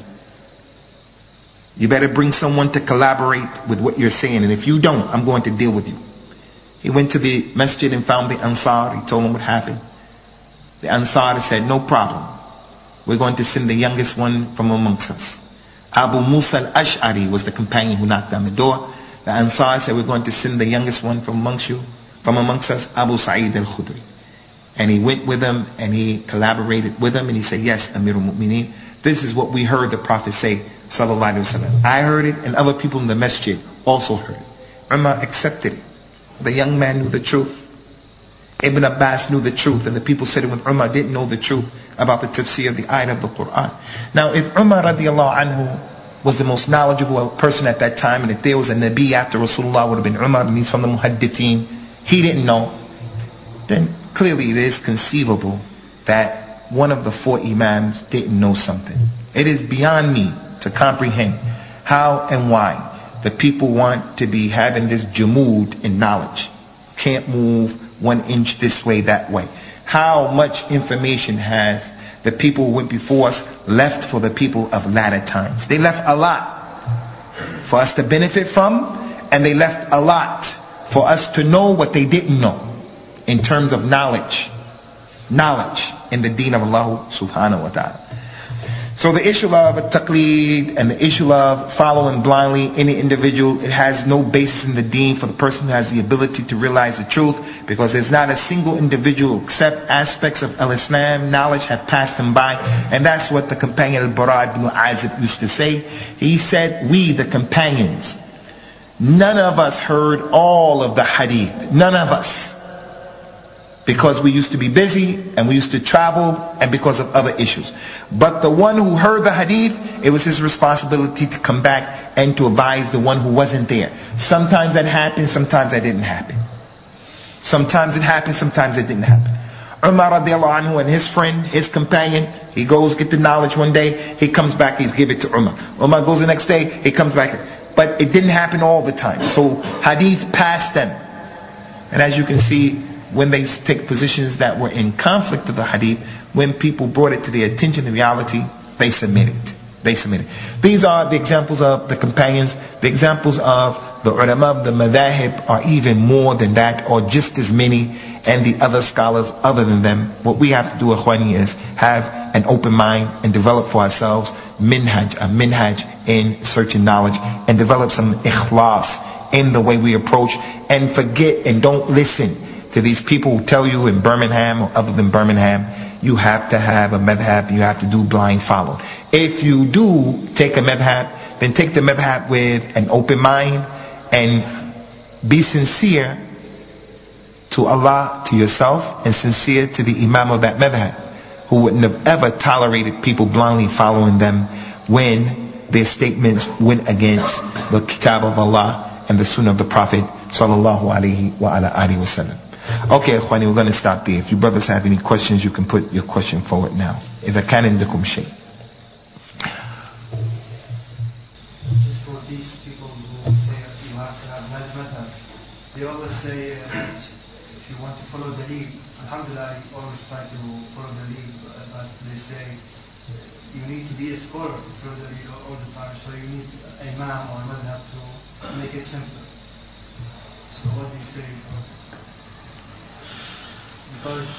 You better bring someone to collaborate with what you're saying, and if you don't, I'm going to deal with you. He went to the masjid and found the Ansar. He told them what happened. The Ansar said, no problem. We're going to send the youngest one from amongst us. Abu Musa al-Ash'ari was the companion who knocked on the door. The Ansar said, we're going to send the youngest one from amongst you, from amongst us, Abu Sa'id al-Khudri. And he went with them and he collaborated with them and he said, yes, Amirul Mu'mineen, this is what we heard the Prophet say, sallallahu alaihi wasallam. I heard it and other people in the masjid also heard it. Umar accepted it. The young man knew the truth. Ibn Abbas knew the truth, and the people sitting with Umar didn't know the truth about the tafsir of the ayat of the Quran. Now, if Umar radiallahu anhu was the most knowledgeable person at that time, and if there was a Nabi after Rasulullah, would have been Umar, and he's from the Muhaddithin, he didn't know, then clearly it is conceivable that one of the four Imams didn't know something. It is beyond me to comprehend how and why the people want to be having this jumud in knowledge. Can't move one inch this way, that way. How much information has the people who went before us left for the people of latter times? They left a lot for us to benefit from, and they left a lot for us to know what they didn't know in terms of knowledge. Knowledge in the deen of Allah subhanahu wa ta'ala. So the issue of a taqleed and the issue of following blindly any individual, it has no basis in the deen for the person who has the ability to realize the truth, because there's not a single individual except aspects of al-Islam knowledge have passed him by. And that's what the companion al-Bara ibn Azib used to say. He said, we the companions, none of us heard all of the hadith. None of us. Because we used to be busy and we used to travel and because of other issues. But the one who heard the hadith, it was his responsibility to come back and to advise the one who wasn't there. Sometimes that happened, sometimes that didn't happen. Sometimes it happened, sometimes it didn't happen. Umar radiallahu anhu and his friend, his companion, he goes get the knowledge one day, he comes back, he's give it to Umar. Umar goes the next day, he comes back. But it didn't happen all the time. So hadith passed them. And as you can see, when they take positions that were in conflict with the hadith, when people brought it to their attention in reality, they submitted. They submitted. These are the examples of the companions. The examples of the ulama of the madhahib are even more than that, or just as many, and the other scholars other than them. What we have to do, Ikhwani, is have an open mind and develop for ourselves minhaj, a minhaj in searching knowledge, and develop some ikhlas in the way we approach, and forget and don't listen to these people who tell you in Birmingham or other than Birmingham, you have to have a madhab, you have to do blind follow. If you do take a madhab, then take the madhab with an open mind and be sincere to Allah, to yourself, and sincere to the Imam of that madhab, who wouldn't have ever tolerated people blindly following them when their statements went against the kitab of Allah and the sunnah of the Prophet sallallahu alaihi wa ala alihi wa sallam. Okay, Khwani, we're going to stop there. If you brothers have any questions, you can put your question forward now. إذا كان عندكم شيء. Just for these people who say you have to have madhab, they always say uh, that if you want to follow the lead, alhamdulillah, you always try to follow the lead, but they say you need to be a scholar to follow the lead all the time, so you need an imam or a madhab to make it simple. So what do you say? Because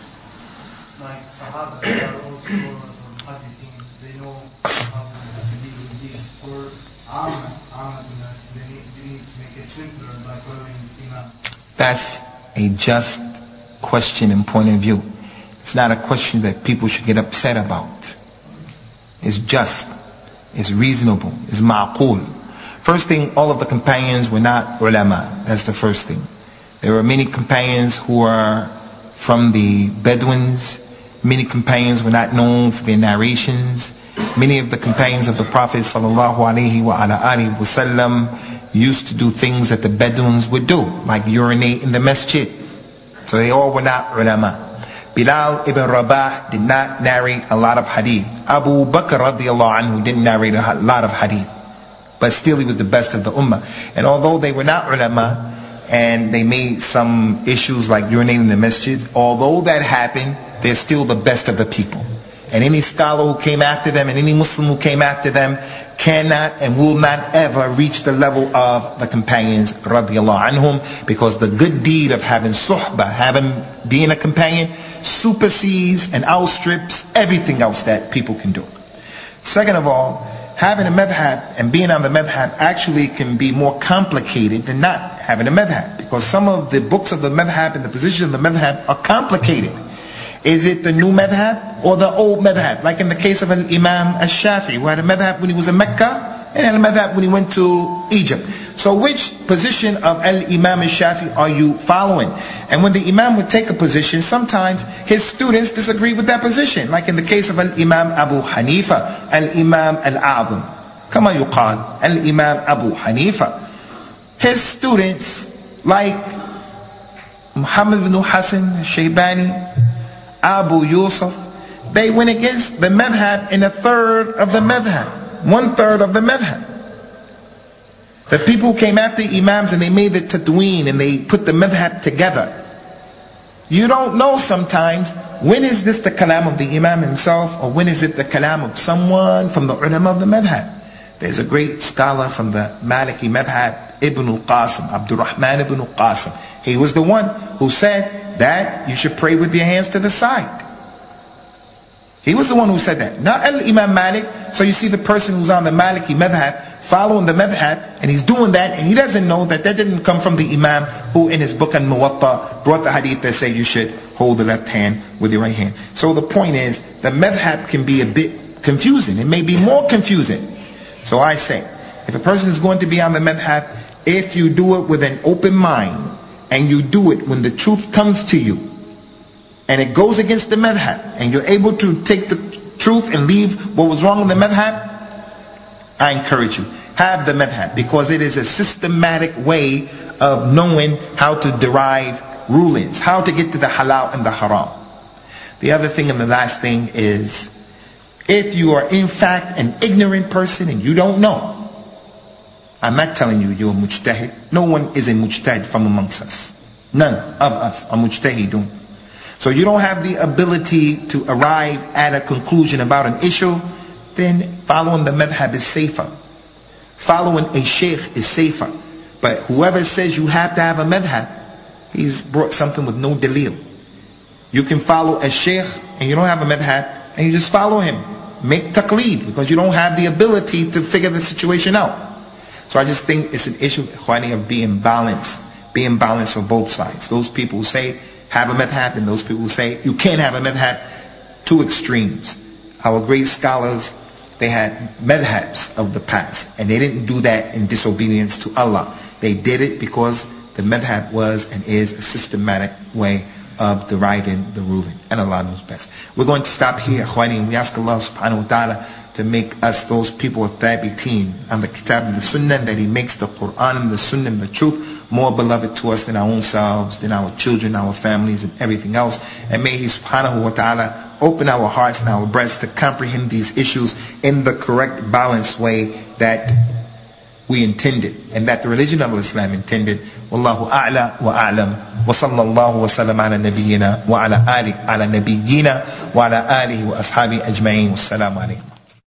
like Sahaba, they are all scholars or muhaddithin, they know how to deal with these. For Amma, Amma Nas, they need, they need to make it simpler by following Imam. That's a just question and point of view. It's not a question that people should get upset about. It's just. It's reasonable. It's ma'qul. First thing, all of the companions were not ulama. That's the first thing. There were many companions who are from the Bedouins. Many companions were not known for their narrations. Many of the companions of the Prophet sallallahu alaihi wasallam used to do things that the Bedouins would do, like urinate in the masjid. So they all were not ulama. Bilal ibn Rabah did not narrate a lot of hadith. Abu Bakr radiallahu anhu didn't narrate a lot of hadith. But still he was the best of the ummah. And although they were not ulama, and they made some issues like urinating in the masjid, although that happened, they're still the best of the people. And any scholar who came after them and any Muslim who came after them cannot and will not ever reach the level of the companions radiallahu anhum, because the good deed of having suhbah, having being a companion, supersedes and outstrips everything else that people can do. Second of all, having a madhab and being on the madhab actually can be more complicated than not having a madhab, because some of the books of the madhab and the positions of the madhab are complicated. Is it the new madhab or the old madhab? Like in the case of an Imam al-Shafi'i, who had a madhab when he was in Mecca and had a madhab when he went to Egypt. So which position of al-Imam al-Shafi'i are you following? And when the Imam would take a position, sometimes his students disagree with that position. Like in the case of al-Imam Abu Hanifa, al-Imam al-A'zam. Kama yuqal, al-Imam Abu Hanifa. His students, like Muhammad ibn Hassan al-Shaybani, Abu Yusuf, they went against the madhab in a third of the madhab. One third of the madhab. The people came after imams and they made the tadween and they put the madhab together. You don't know sometimes when is this the kalam of the imam himself or when is it the kalam of someone from the ulama of the madhab. There's a great scholar from the Maliki madhab, Ibn al-Qasim, Abdul Rahman ibn al-Qasim. He was the one who said that you should pray with your hands to the side. He was the one who said that, not al-Imam Malik. So you see the person who's on the Maliki madhab following the madhab, and he's doing that, and he doesn't know that that didn't come from the Imam who in his book al-Muwatta brought the hadith that say you should hold the left hand with your right hand. So the point is, the madhab can be a bit confusing. It may be more confusing. So I say, if a person is going to be on the madhab, if you do it with an open mind, and you do it when the truth comes to you, and it goes against the madhab, and you're able to take the truth and leave what was wrong in the madhab, I encourage you, have the madhab, because it is a systematic way of knowing how to derive rulings, how to get to the halal and the haram. The other thing and the last thing is, if you are in fact an ignorant person and you don't know, I'm not telling you you're a mujtahid. No one is a mujtahid from amongst us. None of us are mujtahidun. So you don't have the ability to arrive at a conclusion about an issue, then following the madhab is safer. Following a sheikh is safer. But whoever says you have to have a madhab, he's brought something with no dalil. You can follow a sheikh and you don't have a madhab, and you just follow him. Make taqleed, because you don't have the ability to figure the situation out. So I just think it's an issue, Khwani, of being balanced. Being balanced for both sides. Those people who say have a madhab and those people who say you can't have a madhab. Two extremes. Our great scholars, they had madhabs of the past, and they didn't do that in disobedience to Allah. They did it because the madhab was and is a systematic way of deriving the ruling. And Allah knows best. We're going to stop here, Khwani, and we ask Allah subhanahu wa ta'ala to make us those people of thabiteen on the kitab and the sunnah, that He makes the Quran and the sunnah and the truth more beloved to us than our own selves, than our children, our families, and everything else. And may He subhanahu wa ta'ala open our hearts and our breasts to comprehend these issues in the correct, balanced way that we intended, and that the religion of Islam intended. Wallahu a'la wa a'lam. Wa sallallahu wa sallam ala nabiyyina wa ala alihi ala nabiyyina wa ala alihi wa ashabi ajma'in. Wassalamu alaikum.